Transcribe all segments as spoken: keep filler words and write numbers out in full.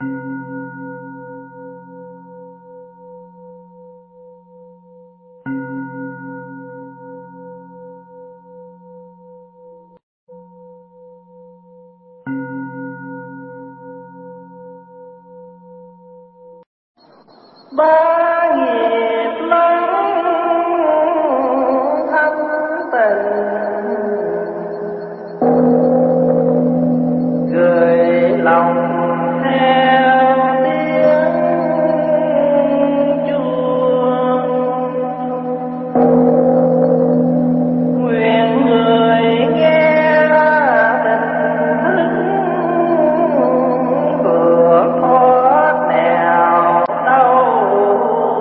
ba nghiệp lớn thanh tịnh, gửi lòng theo tiếng chuông, nguyện người nghe tình thức vượt thoát nẻo đâu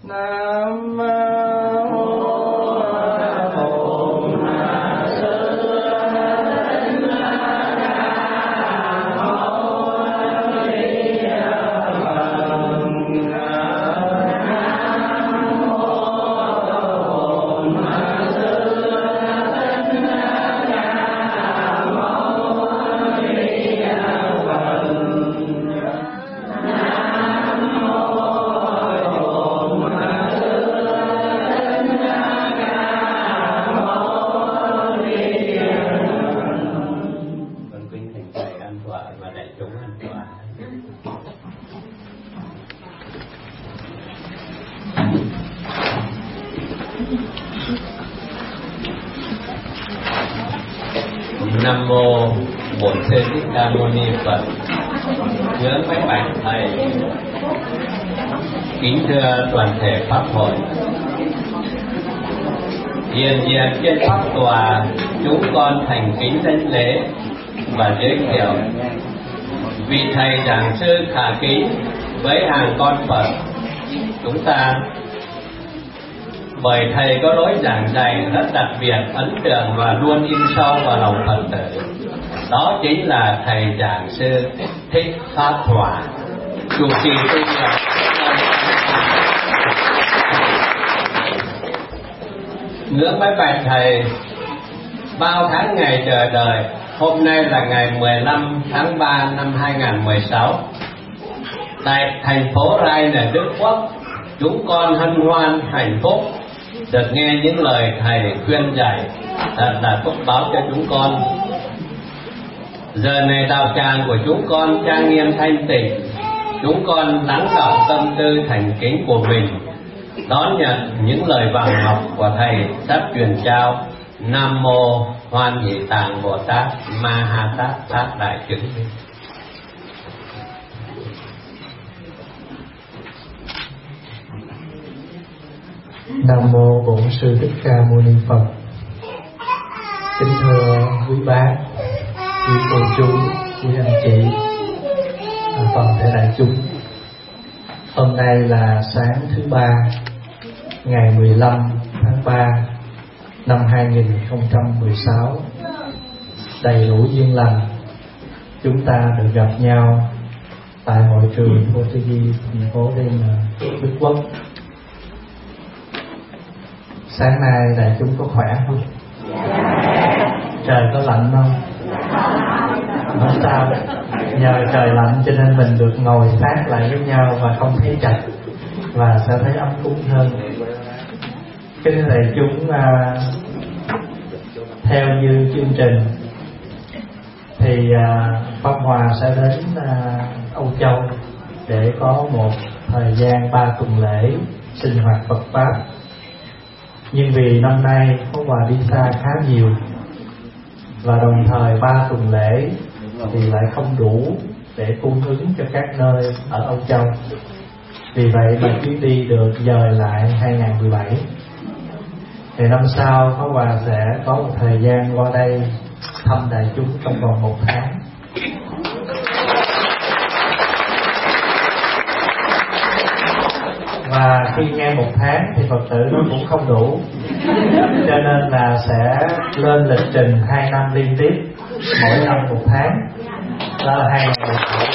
Nam mô Nam mô Bổn Sư Thích Ca Mâu Ni Phật. Nhớ mấy bạch thầy, kính thưa toàn thể pháp hội. Hiện diện trên pháp tòa, chúng con thành kính đảnh lễ và giới thiệu vị thầy giảng sư khả kính với hàng con Phật chúng ta. Bởi thầy có lối giảng dạy rất đặc biệt, ấn tượng và luôn in sâu vào lòng Phật tử. Đó chính là thầy giảng sư Thích Pháp Hòa, chủ trì tu học. Ngưỡng bái bạch thầy, bao tháng ngày chờ đợi, hôm nay là ngày mười lăm tháng ba năm hai nghìn không trăm mười sáu. Tại thành phố Rheine, Đức Quốc, chúng con hân hoan hạnh phúc được nghe những lời thầy khuyên dạy, thật là phúc báo cho chúng con. Giờ này đạo tràng của chúng con trang nghiêm thanh tịnh, chúng con lắng đọng tâm tư thành kính của mình, đón nhận những lời vàng ngọc của thầy sắp truyền trao. Nam mô Hoan Hỷ Tạng Bồ Tát Ma Ha Tát Tát Đại Chứng. Nam mô Bổn Sư Thích Ca Mâu Ni Phật. Kính thưa quý bác, quý cô chú, quý anh chị, toàn thể đại chúng. Hôm nay là sáng thứ ba, ngày mười lăm tháng ba năm hai nghìn không trăm mười sáu. Đầy đủ duyên lành, chúng ta được gặp nhau tại hội trường Vô Tư Di, thành phố Rheine, Đức Quốc. Sáng nay đại chúng có khỏe không? Trời có lạnh không? Không sao, nhờ trời lạnh cho nên mình được ngồi sát lại với nhau và không thấy chật, và sẽ thấy ấm cúng hơn. Kính đại chúng, à, theo như chương trình thì à, Pháp Hòa sẽ đến à, Âu Châu để có một thời gian ba tuần lễ sinh hoạt Phật Pháp. Nhưng vì năm nay Pháp Hòa đi xa khá nhiều, và đồng thời ba tuần lễ thì lại không đủ để cung ứng cho các nơi ở Âu Châu. Vì vậy mà chuyến đi được dời lại hai nghìn không trăm mười bảy. Thì năm sau Pháp Hòa sẽ có một thời gian qua đây thăm đại chúng trong vòng một tháng. Và khi nghe một tháng thì Phật tử nó cũng không đủ, cho nên là sẽ lên lịch trình hai năm liên tiếp, mỗi năm một tháng. Đó là hai nghìn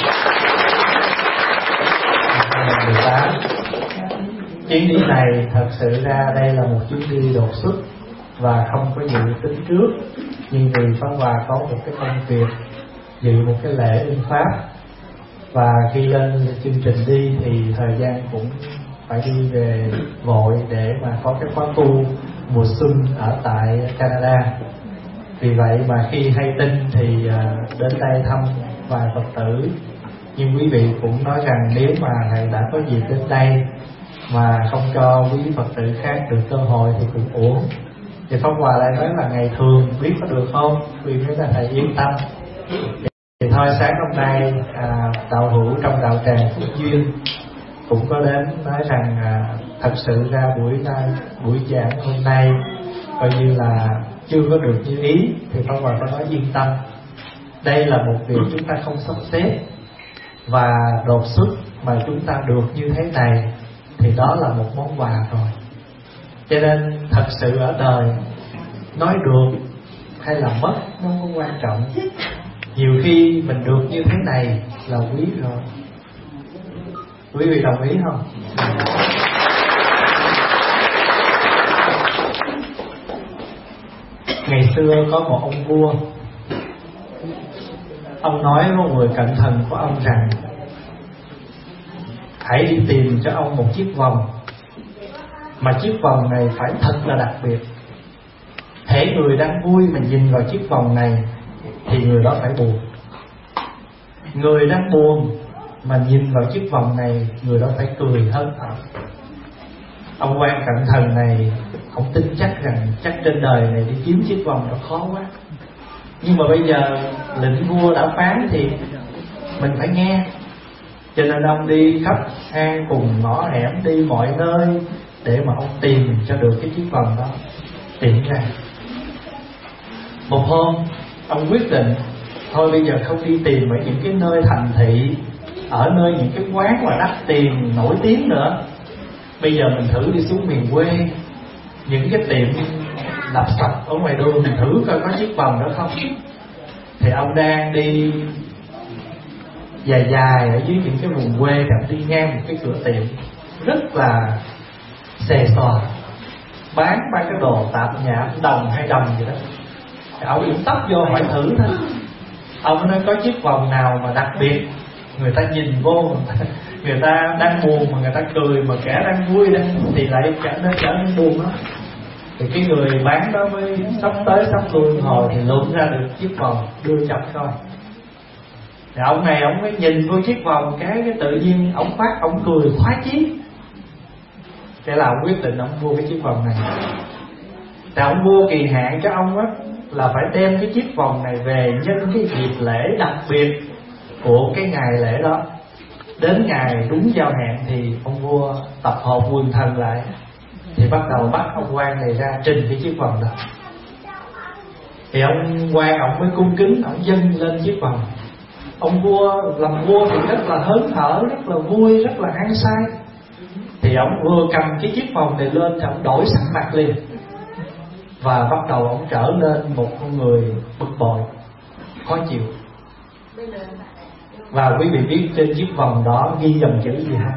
không trăm mười tám. Chuyến đi này thật sự ra đây là một chuyến đi đột xuất và không có dự tính trước. Nhưng vì Pháp Hòa có một cái công việc dự một cái lễ in Pháp, và khi lên chương trình đi thì thời gian cũng phải đi về vội để mà có cái khóa tu mùa xuân ở tại Canada. Vì vậy mà khi hay tin thì đến đây thăm vài Phật tử. Nhưng quý vị cũng nói rằng nếu mà thầy đã có dịp đến đây mà không cho quý Phật tử khác được cơ hội thì cũng uổng. Thì Pháp Hòa lại nói là ngày thường biết có được không? Vì thế là thầy yên tâm. Thì thôi sáng hôm nay à, đạo hữu trong đạo tràng Phúc Duyên cũng có đến nói rằng à, thật sự ra buổi nay buổi giảng hôm nay coi như là chưa có được như ý. Thì Pháp Hòa có nói yên tâm, đây là một việc chúng ta không sắp xếp và đột xuất mà chúng ta được như thế này thì đó là một món quà rồi. Cho nên thật sự ở đời nói được hay là mất nó không có quan trọng. Nhiều khi mình được như thế này là quý rồi. Quý vị đồng ý không? Ngày xưa có một ông vua, ông nói với một người cận thần của ông rằng hãy đi tìm cho ông một chiếc vòng, mà chiếc vòng này phải thật là đặc biệt. Hễ người đang vui mà nhìn vào chiếc vòng này thì người đó phải buồn. Người đang buồn mà nhìn vào chiếc vòng này, người đó phải cười hớn hở. Ông quan cận thần này ông tin chắc rằng chắc trên đời này đi kiếm chiếc vòng đó khó quá. Nhưng mà bây giờ lệnh vua đã phán thì mình phải nghe. Cho nên ông đi khắp hang cùng ngõ hẻm, đi mọi nơi để mà ông tìm cho được cái chiếc vòng đó. Tìm ra một hôm ông quyết định thôi bây giờ không đi tìm ở những cái nơi thành thị, ở nơi những cái quán mà đắt tiền nổi tiếng nữa. Bây giờ mình thử đi xuống miền quê, những cái tiệm lặt sạch ở ngoài đường, mình thử coi có chiếc vòng đó không. Thì ông đang đi dài dài ở dưới những cái vùng quê, gặp đi ngang một cái cửa tiệm rất là xề xòa, bán ba cái đồ tạp nhạp đồng hai đồng gì đó. Thì ông cũng tấp vô hỏi thử thôi. Ông nói có chiếc vòng nào mà đặc biệt, người ta nhìn vô, người ta đang buồn mà người ta cười, mà kẻ đang vui đang thì lại kẻ nó trở nên buồn đó. Thì cái người bán đó mới sắp tới sắp lui hồi thì lượm ra được chiếc vòng đưa cho coi. Thì ông này ông mới nhìn vô chiếc vòng cái cái tự nhiên ông phát ông cười khoái chí. Thế là ông quyết định ông mua cái chiếc vòng này. Thì ông mua kỳ hạn cho ông á là phải đem cái chiếc vòng này về nhân cái dịp lễ đặc biệt của cái ngày lễ đó. Đến ngày đúng giao hạn thì ông vua tập hợp quần thần lại, thì bắt đầu bắt ông quan này ra trình cái chiếc vòng đó. Thì ông quan ông mới cung kính ông dâng lên chiếc vòng. Ông vua làm vua thì rất là hớn hở, rất là vui, rất là hăng say. Thì ông vừa cầm cái chiếc vòng này lên thì ông đổi sắc mặt liền, và bắt đầu ông trở nên một con người bực bội, khó chịu. Và quý vị biết trên chiếc vòng đó ghi dòng chữ gì không?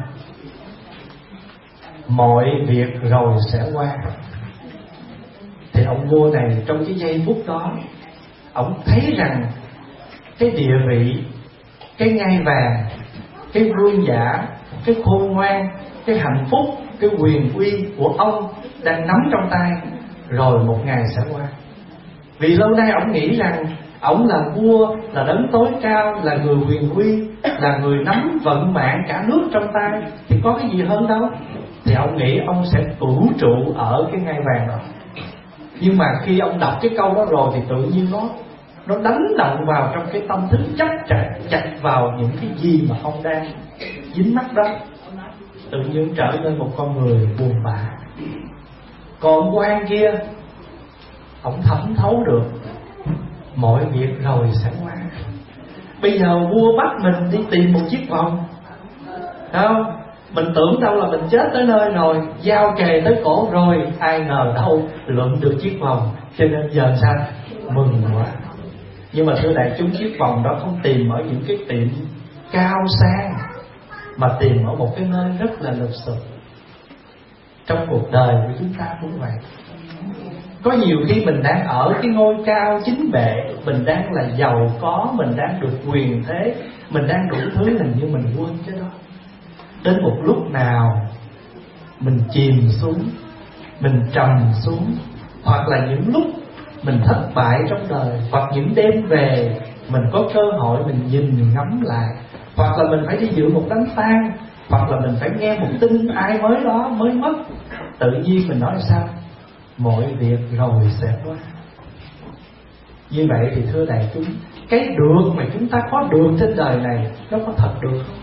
Mọi việc rồi sẽ qua. Thì ông vua này trong cái giây phút đó, ông thấy rằng cái địa vị, cái ngai vàng, cái vương giả, cái khôn ngoan, cái hạnh phúc, cái quyền uy của ông đang nắm trong tay, rồi một ngày sẽ qua. Vì lâu nay ông nghĩ rằng ông là vua, là đấng tối cao, là người quyền uy, là người nắm vận mạng cả nước trong tay, thì có cái gì hơn đâu. Thì ông nghĩ ông sẽ cửu trụ ở cái ngai vàng đó. Nhưng mà khi ông đọc cái câu đó rồi thì tự nhiên nó nó đánh động vào trong cái tâm thức chắc chặt chặt vào những cái gì mà ông đang dính mắc đó. Tự nhiên trở nên một con người buồn bã. Còn ông quan kia, ông thẩm thấu được mọi việc rồi sẽ qua. Bây giờ vua bắt mình đi tìm một chiếc vòng, không? Mình tưởng đâu là mình chết tới nơi rồi, giao kề tới cổ rồi, ai ngờ đâu lượm được chiếc vòng. Cho nên giờ sao? Mừng quá. Nhưng mà thưa đại chúng, chiếc vòng đó không tìm ở những cái tiệm cao sang, mà tìm ở một cái nơi rất là lịch sự. Trong cuộc đời của chúng ta cũng vậy. Có nhiều khi mình đang ở cái ngôi cao chính bệ, mình đang là giàu có, mình đang được quyền thế, mình đang đủ thứ, hình như mình quên cái đó. Đến một lúc nào mình chìm xuống, mình trầm xuống, hoặc là những lúc mình thất bại trong đời, hoặc những đêm về mình có cơ hội mình nhìn ngắm lại, hoặc là mình phải đi dự một đám tang, hoặc là mình phải nghe một tin ai mới đó mới mất. Tự nhiên mình nói sao? Mọi việc rồi sẽ qua. Như vậy thì thưa đại chúng, cái được mà chúng ta có được trên đời này nó có thật được không?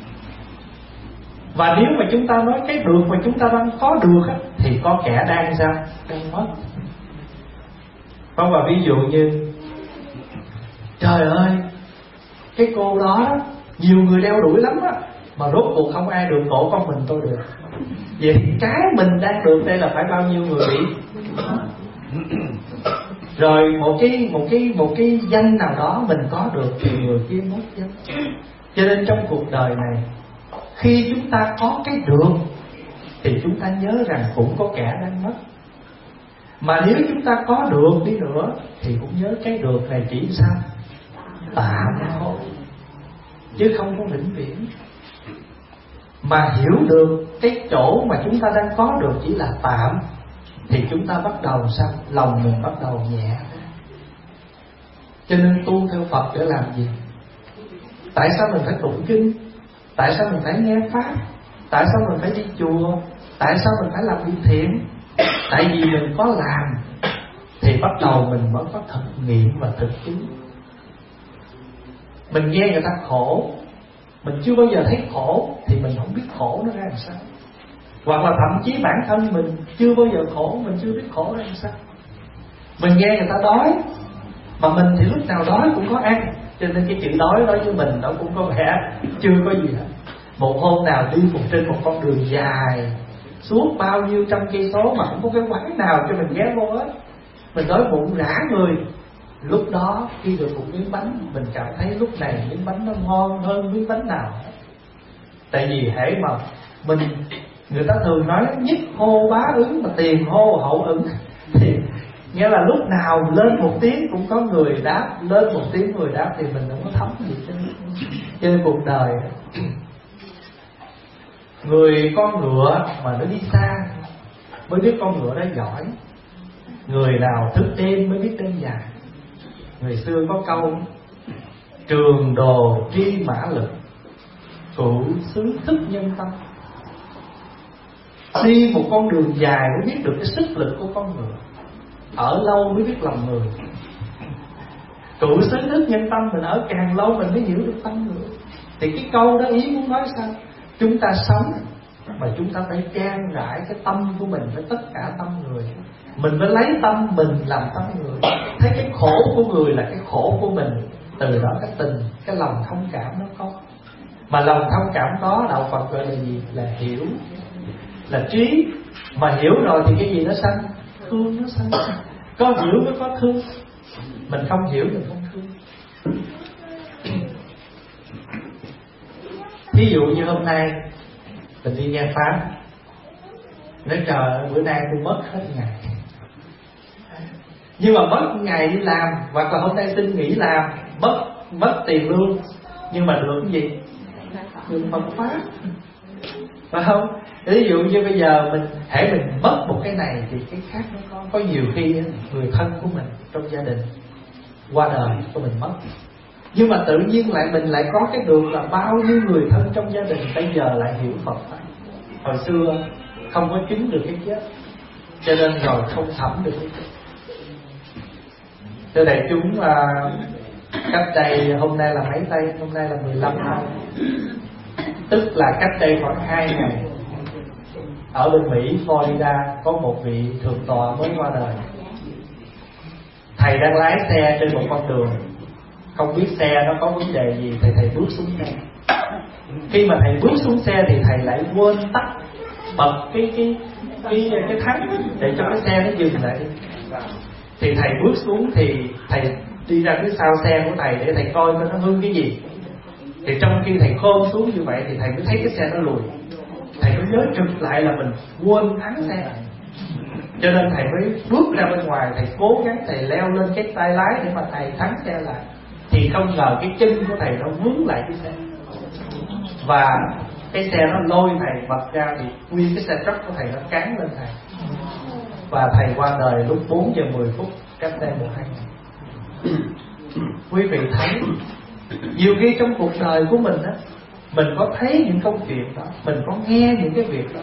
Và nếu mà chúng ta nói cái được mà chúng ta đang có được á, thì có kẻ đang sao? Đang mất. Không, và ví dụ như trời ơi, cái cô đó, đó nhiều người đeo đuổi lắm á, mà rốt cuộc không ai được, cổ con mình tôi được. Vậy cái mình đang được đây là phải bao nhiêu người bị? Rồi một cái một cái một cái danh nào đó mình có được thì người kia mất danh. Cho nên trong cuộc đời này, khi chúng ta có cái được thì chúng ta nhớ rằng cũng có kẻ đang mất. Mà nếu chúng ta có được đi nữa thì cũng nhớ cái được này chỉ sao? Tạm thôi, chứ không có vĩnh viễn. Mà hiểu được cái chỗ mà chúng ta đang có được chỉ là tạm thì chúng ta bắt đầu sao? Lòng mình bắt đầu nhẹ. Cho nên tu theo Phật để làm gì? Tại sao mình phải tụng kinh? Tại sao mình phải nghe Pháp? Tại sao mình phải đi chùa? Tại sao mình phải làm việc thiện? Tại vì mình có làm thì bắt đầu mình mới có thực nghiệm và thực chứng. Mình nghe người ta khổ, mình chưa bao giờ thấy khổ thì mình không biết khổ nó ra làm sao. Hoặc là thậm chí bản thân mình chưa bao giờ khổ, mình chưa biết khổ ra làm sao. Mình nghe người ta đói, mà mình thì lúc nào đói cũng có ăn, cho nên cái chữ đói đối với mình nó cũng có vẻ chưa có gì hết. Một hôm nào đi một trên một con đường dài suốt bao nhiêu trăm cây số mà không có cái quán nào cho mình ghé vô hết, mình đói bụng rã người. Lúc đó khi được một miếng bánh, mình cảm thấy lúc này miếng bánh nó ngon hơn miếng bánh nào. Tại vì hễ mà mình, người ta thường nói nhất hô bá ứng mà tiền hô hậu ứng, thì nghĩa là lúc nào lên một tiếng cũng có người đáp, lên một tiếng người đáp thì mình không có thấm gì trên trên cuộc đời. Người con ngựa mà nó đi xa mới biết con ngựa đó giỏi. Người nào thức đêm mới biết đêm dài. Người xưa có câu trường đồ tri mã lực, cụ xứ thức nhân tâm. Đi một con đường dài mới biết được cái sức lực của con người, ở lâu mới biết lòng người. Cụ xứ thức nhân tâm, mình ở càng lâu mình mới hiểu được tâm người. Thì cái câu đó ý muốn nói sao? Chúng ta sống mà chúng ta phải trang rải cái tâm của mình với tất cả tâm người. Mình phải lấy tâm mình làm tâm người. Thấy cái khổ của người là cái khổ của mình, từ đó cái tình, cái lòng thông cảm nó có. Mà lòng thông cảm đó đạo Phật gọi là gì? Là hiểu, là trí. Mà hiểu rồi thì cái gì nó sanh? Thương nó sanh. Có hiểu mới có thương. Mình không hiểu mình không thương. Ví dụ như hôm nay mình đi nghe Pháp, nói trời bữa nay tôi mất hết ngày. Nhưng mà mất ngày đi làm, hoặc là hôm nay xin nghỉ làm, mất mất tiền lương, nhưng mà được cái gì? Được Phật Pháp, phải không? Ví dụ như bây giờ mình hãy mình mất một cái này thì cái khác nó có. Có nhiều khi người thân của mình trong gia đình qua đời của mình mất, nhưng mà tự nhiên lại mình lại có cái được là bao nhiêu người thân trong gia đình bây giờ lại hiểu Phật Pháp. Hồi xưa không có chứng được cái chết, cho nên rồi không thẩm được cái chết. Thưa đại chúng, à, cách đây hôm nay là mấy tây? Hôm nay là mười lăm năm, tức là cách đây khoảng hai ngày, ở bên Mỹ, Florida, có một vị thượng tọa mới qua đời. Thầy đang lái xe trên một con đường, không biết xe nó có vấn đề gì, thầy thầy bước xuống xe. Khi mà thầy bước xuống xe thì thầy lại quên tắt bật cái cái cái cái thắng để cho cái xe nó dừng lại. Thì thầy bước xuống thì thầy đi ra phía sau xe của thầy để thầy coi coi nó hư cái gì. Thì trong khi thầy khôn xuống như vậy thì thầy mới thấy cái xe nó lùi. Thầy mới nhớ trực lại là mình quên thắng xe, cho nên thầy mới bước ra bên ngoài. Thầy cố gắng thầy leo lên cái tay lái để mà thầy thắng xe lại. Thì không ngờ cái chân của thầy nó vướng lại cái xe, và cái xe nó lôi thầy bật ra, thì nguyên cái xe truck của thầy nó cán lên thầy. Và thầy qua đời lúc bốn giờ mười phút, cách đây một hai ngày. Quý vị thấy nhiều khi trong cuộc đời của mình á, mình có thấy những câu chuyện đó, mình có nghe những cái việc đó.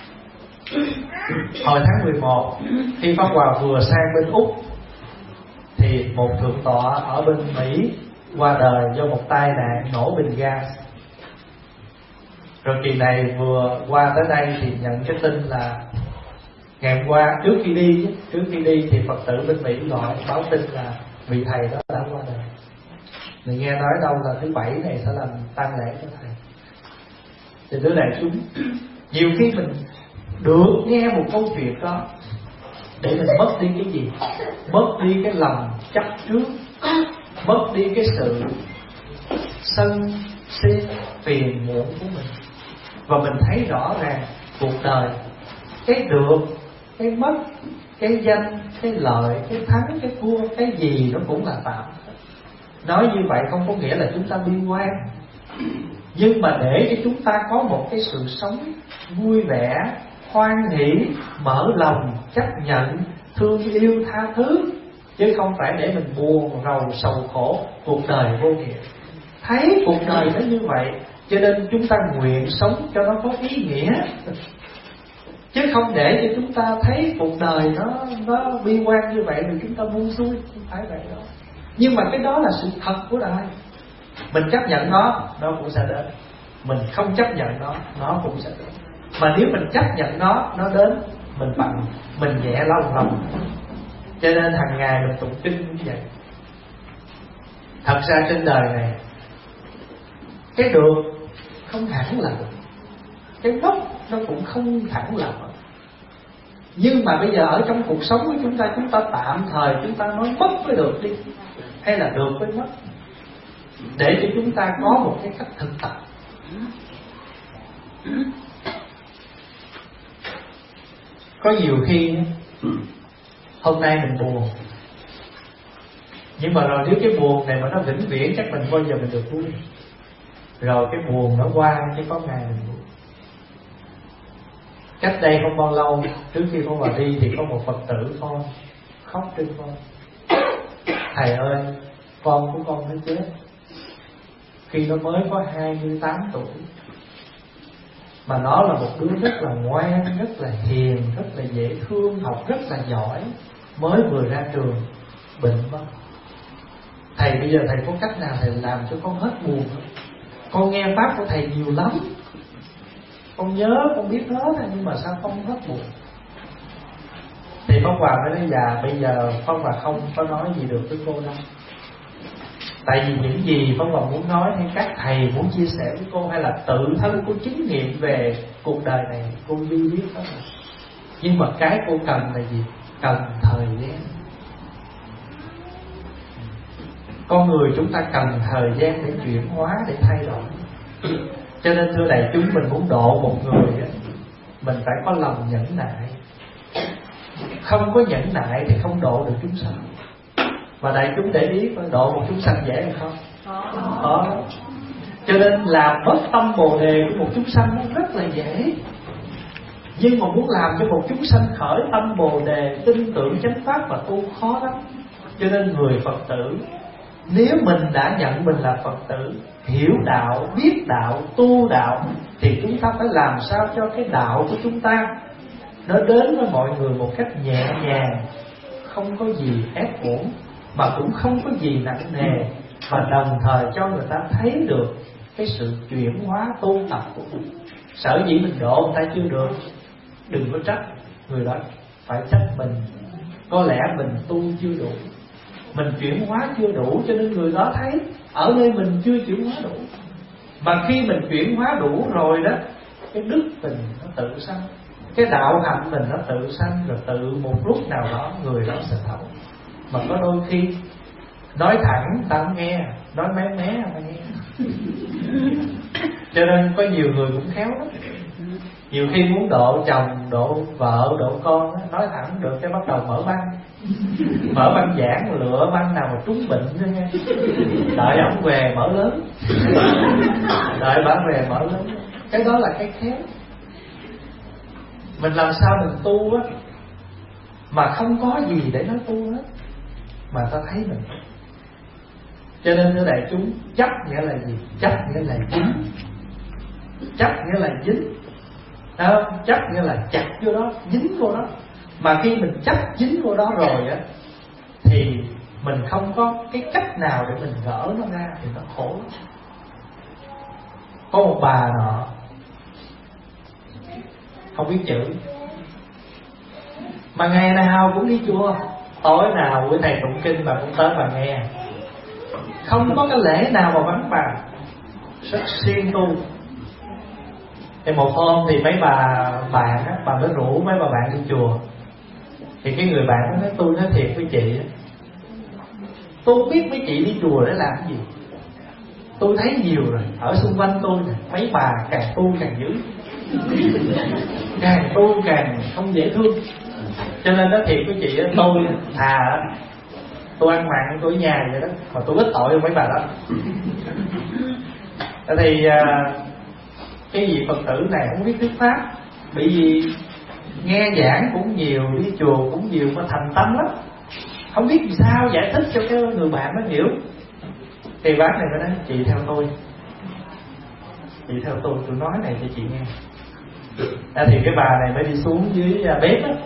Hồi tháng mười một, khi Pháp Hòa vừa sang bên Úc, thì một thượng tọa ở bên Mỹ qua đời do một tai nạn nổ bình gas. Rồi kỳ này vừa qua tới đây thì nhận cái tin là ngày hôm qua, trước khi đi trước khi đi thì Phật tử bên Mỹ gọi báo tin là vị thầy đó đã qua đời. Mình nghe nói đâu là thứ bảy này sẽ làm tang lễ cho thầy. Thì đứa đại chúng, nhiều khi mình được nghe một câu chuyện đó để mình mất đi cái gì? Mất đi cái lòng chấp trước, mất đi cái sự sân si phiền muộn của mình. Và mình thấy rõ ràng cuộc đời, cái được, cái mất, cái danh, cái lợi, cái thắng, cái thua, cái gì nó cũng là tạm. Nói như vậy không có nghĩa là chúng ta bi quan, nhưng mà để cho chúng ta có một cái sự sống vui vẻ, hoan hỷ, mở lòng, chấp nhận, thương yêu, tha thứ, chứ không phải để mình buồn, rầu, sầu khổ, cuộc đời vô nghĩa. Thấy cuộc đời nó như vậy, cho nên chúng ta nguyện sống cho nó có ý nghĩa, chứ không để cho chúng ta thấy cuộc đời nó nó bi quan như vậy rồi chúng ta buông xuôi, không phải vậy đâu. Nhưng mà cái đó là sự thật của đời. Mình chấp nhận nó, nó cũng sẽ đến. Mình không chấp nhận nó, nó cũng sẽ đến. Mà nếu mình chấp nhận nó, nó đến, mình bằng, mình nhẹ lòng lòng. Cho nên hàng ngày mình tụng kinh như vậy. Thật ra trên đời này, cái được không hẳn là được, cái mất nó cũng không hẳn là mất. Nhưng mà bây giờ ở trong cuộc sống của chúng ta, chúng ta tạm thời chúng ta nói mất với được đi, hay là được với mất, để cho chúng ta có một cái cách thực tập. Có nhiều khi hôm nay mình buồn, nhưng mà rồi nếu cái buồn này mà nó vĩnh viễn chắc mình bao giờ mình được vui. Rồi cái buồn nó qua, chứ có ngày mình buồn. Cách đây không bao lâu, trước khi con bà đi thì có một Phật tử con khóc trên con: thầy ơi, con của con nó chết khi nó mới có hai mươi tám tuổi, mà nó là một đứa rất là ngoan, rất là hiền, rất là dễ thương, học rất là giỏi, mới vừa ra trường bệnh mất. Thầy bây giờ thầy có cách nào thầy làm cho con hết buồn không? Con nghe pháp của thầy nhiều lắm, con nhớ, con biết hết, nhưng mà sao không hết buồn? Thì Pháp Hòa mới nói: dạ, bây giờ Pháp Hòa không có nói gì được với cô đâu. Tại vì những gì Pháp Hòa muốn nói, hay các thầy muốn chia sẻ với cô, hay là tự thân cô chứng nghiệm về cuộc đời này, cô duy biết hết rồi. Nhưng mà cái cô cần là gì? Cần thời gian. Con người chúng ta cần thời gian để chuyển hóa, để thay đổi. Cho nên thưa đại chúng, mình muốn độ một người á, mình phải có lòng nhẫn nại. Không có nhẫn nại thì không độ được chúng sanh. Và đại chúng để ý, độ một chúng sanh dễ hay không? Khó. Cho nên làm mất tâm bồ đề của một chúng sanh nó rất là dễ. Nhưng mà muốn làm cho một chúng sanh khởi tâm bồ đề, tin tưởng chánh pháp và tu khó lắm. Cho nên người Phật tử, nếu mình đã nhận mình là Phật tử, hiểu đạo, biết đạo, tu đạo, thì chúng ta phải làm sao cho cái đạo của chúng ta nó đến với mọi người một cách nhẹ nhàng, không có gì ép uổng, mà cũng không có gì nặng nề, và đồng thời cho người ta thấy được cái sự chuyển hóa tu tập của mình. Sở dĩ mình độ người ta chưa được, đừng có trách người đó, phải trách mình. Có lẽ mình tu chưa đủ, mình chuyển hóa chưa đủ, cho nên người đó thấy ở nơi mình chưa chuyển hóa đủ. Mà khi mình chuyển hóa đủ rồi đó, cái đức mình nó tự sanh, cái đạo hạnh mình nó tự sanh, rồi tự một lúc nào đó người đó sẽ thấu. Mà có đôi khi nói thẳng ta không nghe, nói mé mé ta nghe. Cho nên có nhiều người cũng khéo lắm. Nhiều khi muốn độ chồng, độ vợ, độ con, nói thẳng được cái bắt đầu mở băng. Mở băng giảng, lựa băng nào mà trúng bệnh nữa nha. Đợi ổng về mở lớn. Đợi bà về mở lớn. Cái đó là cái khéo. Mình làm sao mình tu á mà không có gì để nói tu hết, mà ta thấy mình. Cho nên thưa đại chúng, chấp nghĩa là gì? Chấp nghĩa là dính. Chấp nghĩa là dính. Đó, chấp nghĩa là chặt vô đó, dính vô đó. Mà khi mình chấp dính vô đó rồi á, thì mình không có cái cách nào để mình gỡ nó ra, thì nó khổ. Có một bà nọ không biết chữ, mà ngày nào cũng đi chùa, tối nào buổi thầy tụng kinh bà cũng tới bà nghe, không có cái lễ nào mà vắng bà, rất siêng tu. Thì một hôm thì mấy bà bạn á, bà mới rủ mấy bà bạn đi chùa. Thì cái người bạn đó nói tôi nói thiệt với chị, tôi không biết mấy chị đi chùa để làm cái gì. Tôi thấy nhiều rồi, ở xung quanh tôi này, mấy bà càng tu càng dữ, càng tu càng không dễ thương. Cho nên nói thiệt với chị, tôi thà tôi ăn mặn tôi ở nhà vậy đó, mà tôi ít tội hơn mấy bà đó. Thì cái vị Phật tử này không biết thuyết pháp, bởi vì nghe giảng cũng nhiều, đi chùa cũng nhiều mà thành tâm lắm, không biết vì sao giải thích cho cái người bạn nó hiểu. Thì bác này mới nói chị theo tôi, chị theo tôi, tôi nói này cho chị nghe. À, thì cái bà này mới đi xuống dưới bếp á.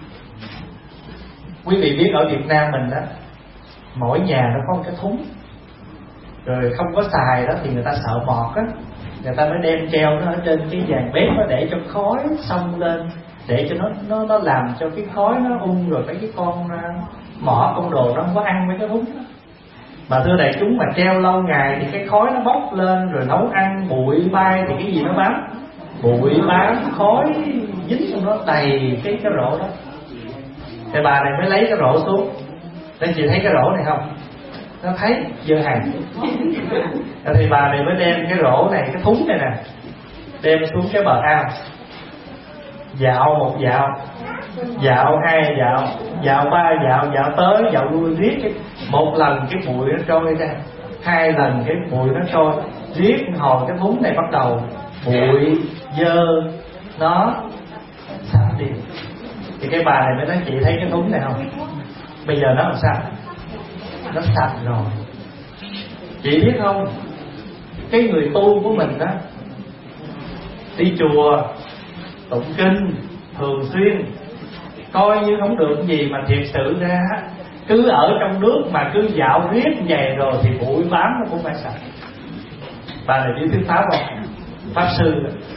Quý vị biết ở Việt Nam mình á, mỗi nhà nó có một cái thúng, rồi không có xài đó thì người ta sợ mọt á, người ta mới đem treo nó ở trên cái dàn bếp đó để cho khói xông lên, để cho nó nó nó làm cho cái khói nó ung, rồi mấy cái con mọt con đồ nó không có ăn mấy cái thúng đó. Mà thưa đại chúng, mà treo lâu ngày thì cái khói nó bốc lên, rồi nấu ăn bụi bay thì cái gì nó bám, bụi bám khói dính trong nó đầy cái cái rổ đó. Thì bà này mới lấy cái rổ xuống. Nên chị thấy cái rổ này không? Nó thấy dơ hàng. Thì bà này mới đem cái rổ này, cái thúng này nè, đem xuống cái bờ ao, dạo một dạo, dạo hai dạo, dạo ba dạo, dạo tới dạo lui riết. Một lần cái bụi nó trôi ra, hai lần cái bụi nó trôi, riết hồi cái thúng này bắt đầu bụi dơ nó sạch đi. Thì cái bà này mới nói chị thấy cái thúng này không? Bây giờ nó làm sao? Nó sạch rồi. Chị biết không, cái người tu của mình đó, đi chùa tụng kinh thường xuyên, coi như không được gì, mà thiệt sự ra cứ ở trong nước mà cứ dạo riết về rồi thì bụi bám nó cũng phải sạch. Bà này biết thuyết pháp không? Pháp sư.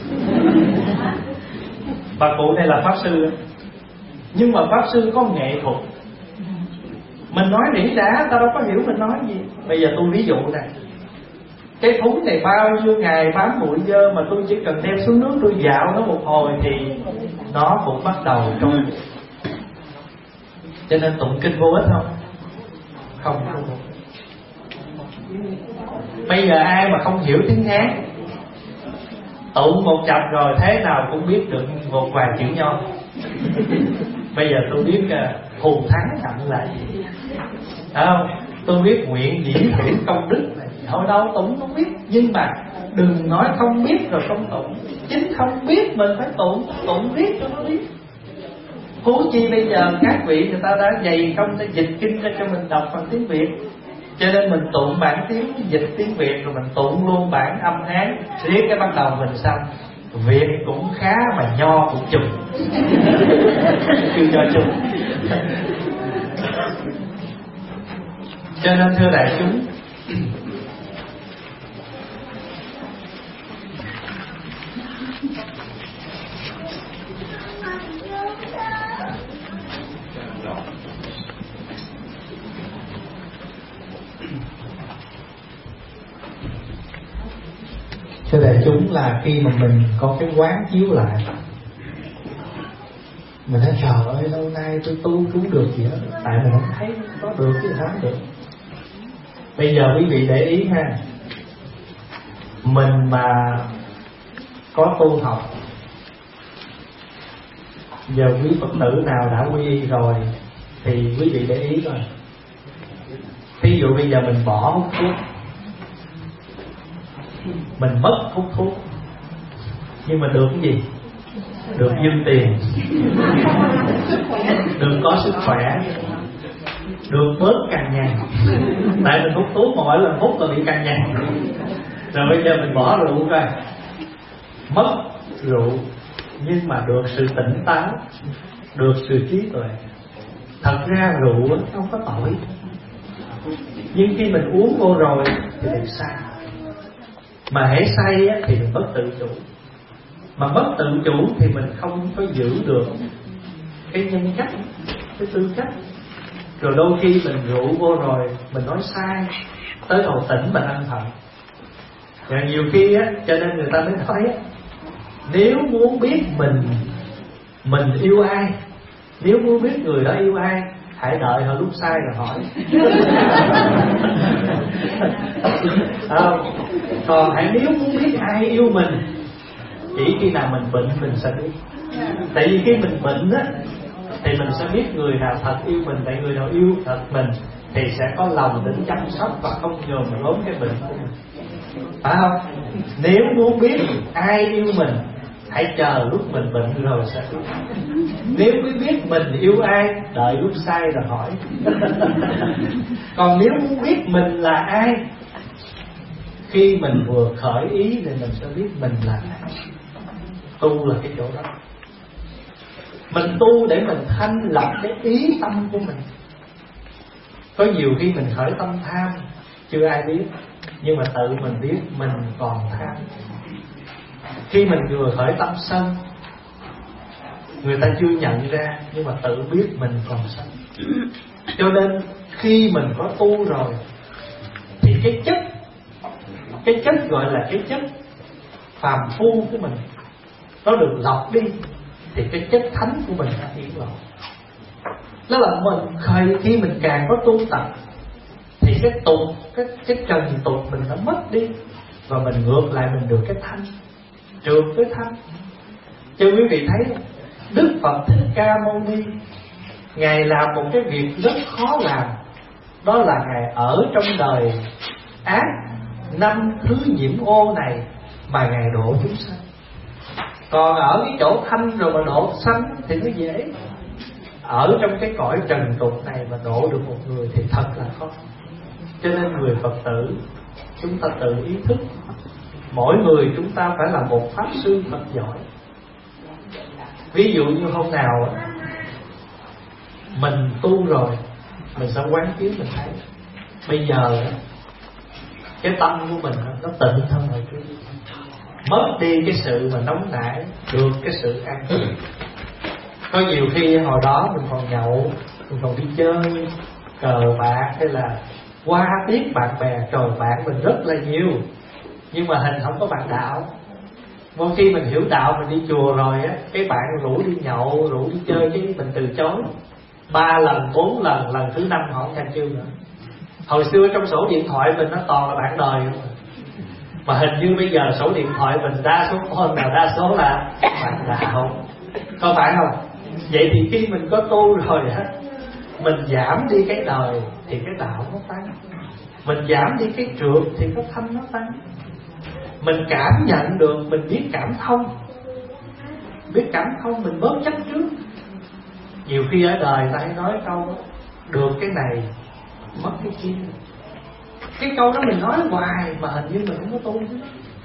Bà cụ này là pháp sư, nhưng mà pháp sư có nghệ thuật. Mình nói rỉ rả ta đâu có hiểu mình nói gì. Bây giờ tôi ví dụ này, cái thúng này bao nhiêu ngày bám bụi dơ, mà tôi chỉ cần đem xuống nước tôi dạo nó một hồi thì nó cũng bắt đầu trôi. Cho nên tụng kinh vô ích không? Không, không. Bây giờ ai mà không hiểu tiếng Hán, tụng một chập rồi thế nào cũng biết được một vài chữ Nho. Bây giờ tôi biết uh, thù thắng hạnh là gì, không? Tôi biết nguyện dĩ hưởng công đức này. Hồi đâu tụng không biết, nhưng mà đừng nói không biết rồi không tụng. Chính không biết mình phải tụng, tụng biết cho nó biết. Huống chi bây giờ các vị người ta đã dày công để dịch kinh ra cho mình đọc bằng tiếng Việt, cho nên mình tụng bản tiếng dịch tiếng Việt, rồi mình tụng luôn bản âm Hán, riết cái bắt đầu mình xong Việt cũng khá mà Nho cũng chùm. Chưa cho chùm. Cho nên thưa đại chúng, thưa đại chúng là khi mà mình có cái quán chiếu lại, mình nói trời ơi lâu nay tôi tu cũng được gì hết, tại mình không thấy có được cái gì được. Bây giờ quý vị để ý ha, mình mà có tu học, giờ quý Phật tử nào đã quy y rồi thì quý vị để ý rồi. Ví dụ bây giờ mình bỏ hút thuốc, mình mất hút thuốc, nhưng mà được cái gì? Được dư tiền, được có sức khỏe, được bớt cằn nhằn. Tại mình hút thuốc mà mỗi lần hút là bị cằn nhằn. Rồi bây giờ mình bỏ rượu rồi, mất rượu nhưng mà được sự tỉnh táo, được sự trí tuệ. Thật ra rượu không có tội, nhưng khi mình uống vô rồi thì mình say. Mà hễ say thì mình bất tự chủ, mà bất tự chủ thì mình không có giữ được cái nhân cách, cái tư cách. Rồi đôi khi mình rượu vô rồi mình nói sai, tới hồi tỉnh mình ân hận. Và nhiều khi á, cho nên người ta mới nói á, Nếu muốn biết mình mình yêu ai, nếu muốn biết người đó yêu ai, hãy đợi họ lúc sai rồi hỏi. À, còn hãy nếu muốn biết ai yêu mình, chỉ khi nào mình bệnh mình sẽ biết. Tại vì khi mình bệnh á thì mình sẽ biết người nào thật yêu mình. Tại người nào yêu thật mình thì sẽ có lòng đến chăm sóc và không nhường mình ốm cái bệnh của mình, phải không? Nếu muốn biết ai yêu mình, hãy chờ lúc mình bệnh rồi sẽ biết. Nếu mới biết mình yêu ai, đợi lúc sai rồi hỏi. Còn nếu muốn biết mình là ai, khi mình vừa khởi ý thì mình sẽ biết mình là ai. Tu là cái chỗ đó. Mình tu để mình thanh lọc cái ý tâm của mình. Có nhiều khi mình khởi tâm tham, chưa ai biết, nhưng mà tự mình biết mình còn tham. Khi mình vừa khởi tâm sân, người ta chưa nhận ra, nhưng mà tự biết mình còn sân. Cho nên khi mình có tu rồi thì cái chất Cái chất gọi là cái chất phàm phu của mình nó được lọc đi, thì cái chất thánh của mình nó hiển lộ. Đó là mình khởi, khi mình càng có tu tập thì cái tục, cái, cái trần tục mình nó mất đi, và mình ngược lại mình được cái thanh, trượt cái thanh. Cho quý vị thấy Đức Phật Thích Ca Mâu Ni, Ngài làm một cái việc rất khó làm. Đó là Ngài ở trong đời ác năm thứ nhiễm ô này mà Ngài độ chúng sanh. Còn ở cái chỗ thanh rồi mà độ sanh thì nó dễ. Ở trong cái cõi trần tục này mà độ được một người thì thật là khó. Cho nên người Phật tử, chúng ta tự ý thức, mỗi người chúng ta phải là một pháp sư thật giỏi. Ví dụ như hôm nào mình tu rồi, mình sẽ quán chiếu mình thấy bây giờ cái tâm của mình nó tịnh hơn hồi trước, mất đi cái sự mà nóng nảy, được cái sự an vui. Có nhiều khi hồi đó mình còn nhậu, mình còn đi chơi cờ bạc hay là qua tiết bạn bè, trời bạn mình rất là nhiều, nhưng mà hình không có bạn đạo. Một khi mình hiểu đạo, mình đi chùa rồi á, cái bạn rủ đi nhậu, rủ đi chơi, cái mình từ chối ba lần, bốn lần, lần thứ năm họ không thèm kêu nữa. Hồi xưa trong sổ điện thoại mình nó toàn là bạn đời không. Mà hình như bây giờ sổ điện thoại mình đa số hơn nào đa số là bạn đạo, có phải không? Vậy thì khi mình có tu rồi á, mình giảm đi cái đời thì cái đạo nó tăng, mình giảm đi cái trượt thì cái thanh nó tăng. Mình cảm nhận được, mình biết cảm thông, biết cảm thông mình bớt chấp trước. Nhiều khi ở đời ta hay nói câu được cái này mất cái kia. Cái câu đó mình nói hoài mà hình như mình không có tu chứ.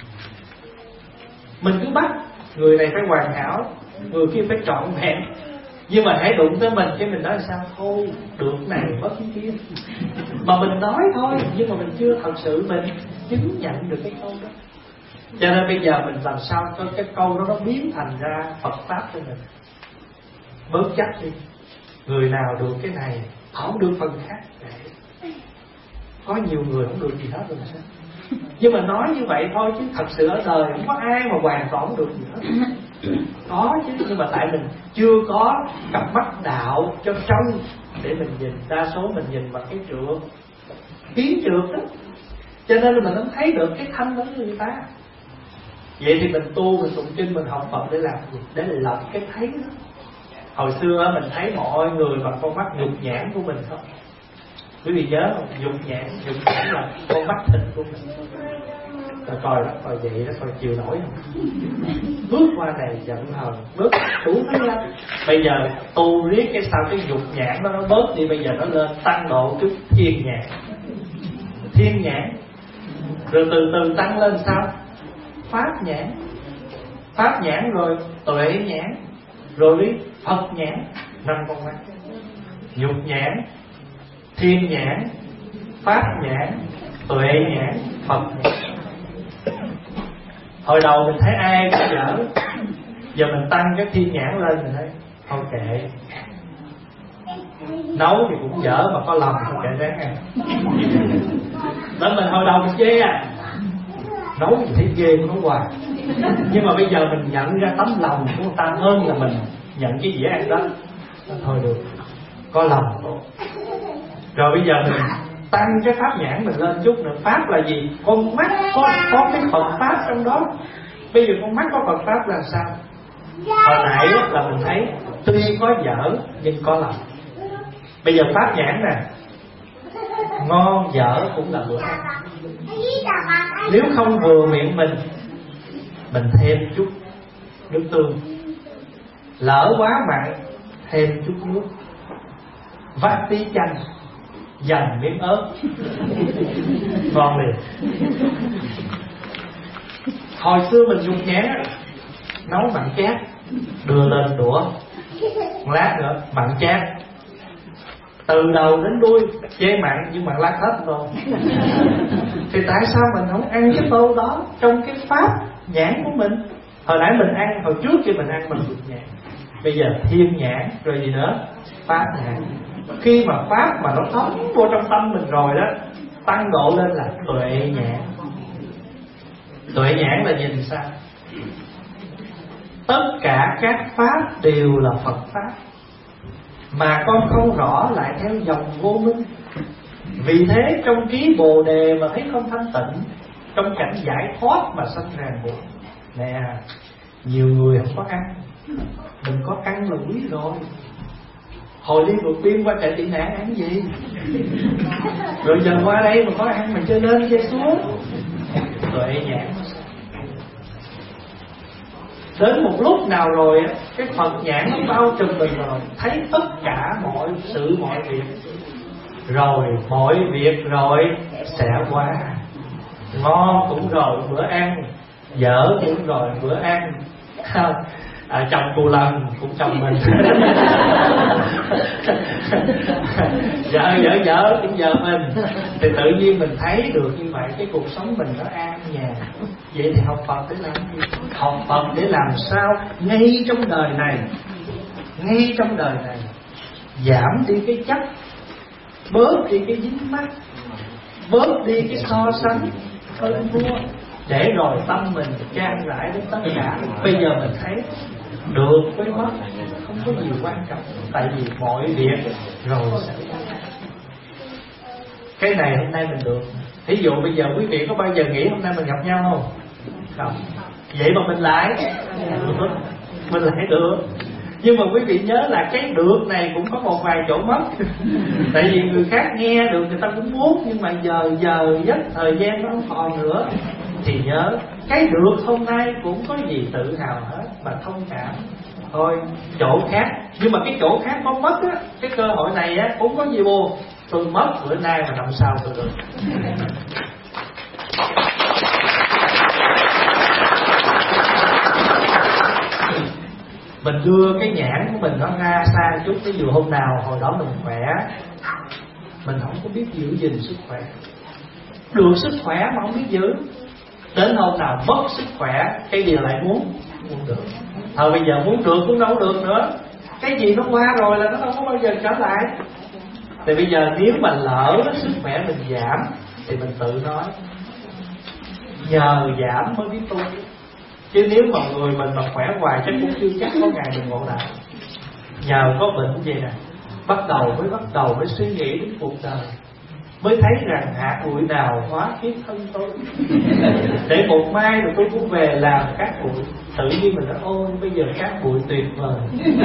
Mình cứ bắt người này phải hoàn hảo, người kia phải trọn vẹn, nhưng mà hãy đụng tới mình cái mình nói sao thôi, được này mất cái kia. Mà mình nói thôi, nhưng mà mình chưa thật sự mình chứng nhận được cái câu đó. Cho nên bây giờ mình làm sao cho cái câu đó nó biến thành ra Phật Pháp cho mình. Bớt chắc đi, người nào được cái này không được phần khác. Có nhiều người không được gì hết rồi sao? Nhưng mà nói như vậy thôi, chứ thật sự ở đời không có ai mà hoàn toàn không được gì hết. Có chứ, nhưng mà tại mình chưa có cặp mắt đạo cho trong để mình nhìn. Đa số mình nhìn bằng cái trượt, kiến trượt đó, cho nên là mình không thấy được cái thanh của người ta. Vậy thì mình tu, mình tụng kinh, mình học Phật để làm gì? Để lọc cái thấy đó. Hồi xưa mình thấy mọi người bằng con mắt nhục nhãn của mình không? Quý vị nhớ không? Nhục nhãn, nhục nhãn là con mắt thịt của mình. Rồi coi đó, coi vậy đó, coi chịu nổi không? Bước qua này giận hờn, bước đủ thứ lắm. Bây giờ tu riết cái sao cái nhục nhãn đó nó bớt đi, bây giờ nó lên tăng độ chút thiên nhãn. Thiên nhãn. Rồi từ từ tăng lên sao? Pháp nhãn. Pháp nhãn rồi tuệ nhãn, rồi đi Phật nhãn. Năm con mắt: nhục nhãn, thiên nhãn, pháp nhãn, tuệ nhãn, Phật nhãn. Hồi đầu mình thấy ai cũng dở, giờ mình tăng cái thiên nhãn lên, mình thấy thôi kệ, nấu thì cũng dở mà có lòng không kệ ráng ăn. Đó mình hồi đầu mình chê à, nấu thì thấy ghê nó hoài, Nhưng mà bây giờ mình nhận ra tấm lòng của người ta hơn là mình nhận cái dĩa ăn đó. Thôi được, có lòng thôi. Rồi bây giờ mình tăng cái pháp nhãn mình lên chút nữa. Pháp là gì? Con mắt có, có cái Phật pháp trong đó. Bây giờ con mắt có Phật pháp là sao? Hồi nãy là mình thấy tuy có dở nhưng có lòng. Bây giờ pháp nhãn nè, ngon dở cũng là bữa ăn. Nếu không vừa miệng mình, mình thêm chút nước tương. Lỡ quá mặn, thêm chút nước. Vắt tí chanh, dầm miếng ớt, ngon liền. Hồi xưa mình dùng nhé, nấu mặn chát, đưa lên đũa, một lát nữa mặn chát, từ đầu đến đuôi chê mặn nhưng mà lát hết rồi. Thì tại sao mình không ăn cái tô đó trong cái pháp nhãn của mình? Hồi nãy mình ăn, hồi trước khi mình ăn mình được nhãn, bây giờ thiên nhãn, rồi gì nữa? Pháp nhãn. Khi mà pháp mà nó thấm vô trong tâm mình rồi đó, tăng độ lên là tuệ nhãn. Tuệ nhãn là nhìn sao? Tất cả các pháp đều là Phật pháp, mà con không rõ lại theo dòng vô minh. Vì thế trong trí Bồ Đề mà thấy không thanh tịnh, trong cảnh giải thoát mà sanh ràng buộc. Nè, nhiều người không có ăn, mình có ăn là quý rồi. Hồi đi vượt biên qua trại tị nạn ăn gì? Rồi giờ qua đây mà có ăn mình chơi lên chơi xuống. Tuệ nhãn. Đến một lúc nào rồi cái Phật nhãn nó bao trùm mình rồi, thấy tất cả mọi sự mọi việc. Rồi mọi việc rồi sẽ qua. Ngon cũng rồi bữa ăn, dở cũng rồi bữa ăn. À, chồng cù lần cũng chồng mình. Vợ vợ vợ cũng vợ mình. Thì tự nhiên mình thấy được như vậy, cái cuộc sống mình nó an nhàn. Vậy thì học Phật để làm gì? Học Phật để làm sao ngay trong đời này, ngay trong đời này giảm đi cái chấp, bớt đi cái dính mắc, bớt đi cái so sánh hơn thua, để rồi tâm mình trang rãi đến tất cả. Bây giờ mình thấy được với mất không có gì quan trọng, tại vì mọi việc rồi sẽ. Cái này hôm nay mình được. Thí dụ bây giờ quý vị có bao giờ nghĩ hôm nay mình gặp nhau không? Không. Vậy mà mình lại mình lại được. Nhưng mà quý vị nhớ là cái được này cũng có một vài chỗ mất. Tại vì người khác nghe được người ta cũng muốn, nhưng mà giờ giờ giấc thời gian nó không còn nữa. Thì nhớ cái được hôm nay cũng có gì tự hào hết, mà thông cảm. Thôi chỗ khác, nhưng mà cái chỗ khác có mất á, cái cơ hội này á cũng có gì buồn. Tôi mất bữa nay mà năm sau tôi được. Mình đưa cái nhãn của mình nó ra xa chút. Ví dụ hôm nào hồi đó mình khỏe, mình không có biết giữ gìn sức khỏe. Được sức khỏe mà không biết giữ, đến hôm nào mất sức khỏe, cái gì lại muốn muốn được. Thôi bây giờ muốn được cũng đâu được nữa. Cái gì nó qua rồi là nó không có bao giờ trở lại. Thì bây giờ nếu mà lỡ sức khỏe mình giảm, thì mình tự nói nhờ giảm mới biết tu. Chứ nếu mà người mình mà khỏe hoài chắc cũng chưa chắc có ngày mình ngộ đạo. Nhờ có bệnh vậy nè, bắt đầu mới bắt đầu mới suy nghĩ đến cuộc đời, mới thấy rằng hạt bụi nào hóa kiếp thân tôi. Để một mai rồi tôi cũng về làm cát bụi. Tự nhiên mình nói ôi bây giờ cát bụi tuyệt vời.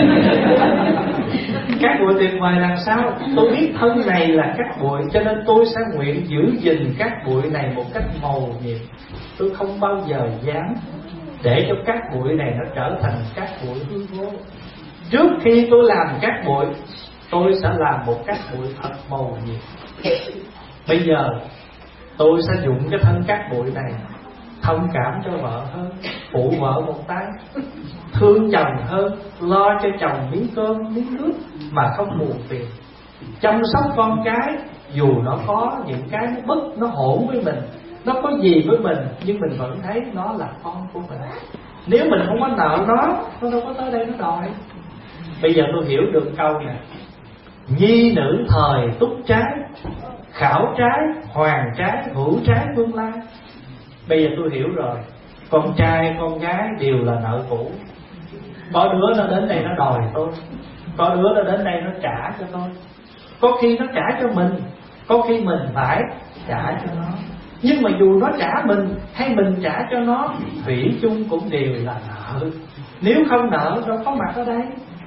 Cát bụi tuyệt vời làm sao? Tôi biết thân này là cát bụi, cho nên tôi sẽ nguyện giữ gìn cát bụi này một cách mầu nhiệm. Tôi không bao giờ dám để cho cát bụi này nó trở thành cát bụi hư vô. Trước khi tôi làm cát bụi, tôi sẽ làm một cát bụi thật màu nhiệm. Bây giờ tôi sẽ dùng cái thân cát bụi này thông cảm cho vợ hơn, phụ vợ một tay, thương chồng hơn, lo cho chồng miếng cơm miếng nước mà không buồn phiền, chăm sóc con cái dù nó có những cái nó bất, nó hỗn với mình, nó có gì với mình, nhưng mình vẫn thấy nó là con của mình. Nếu mình không có nợ nó, nó đâu có tới đây nó đòi. Bây giờ tôi hiểu được câu này: nhi nữ thời túc trái, khảo trái, hoàng trái, hữu trái tương lai. Bây giờ tôi hiểu rồi. Con trai con gái đều là nợ cũ. Có đứa nó đến đây nó đòi tôi, có đứa nó đến đây nó trả cho tôi. Có khi nó trả cho mình, có khi mình phải trả cho nó. Nhưng mà dù nó trả mình hay mình trả cho nó, thủy chung cũng đều là nợ. Nếu không nợ đâu có mặt ở đây.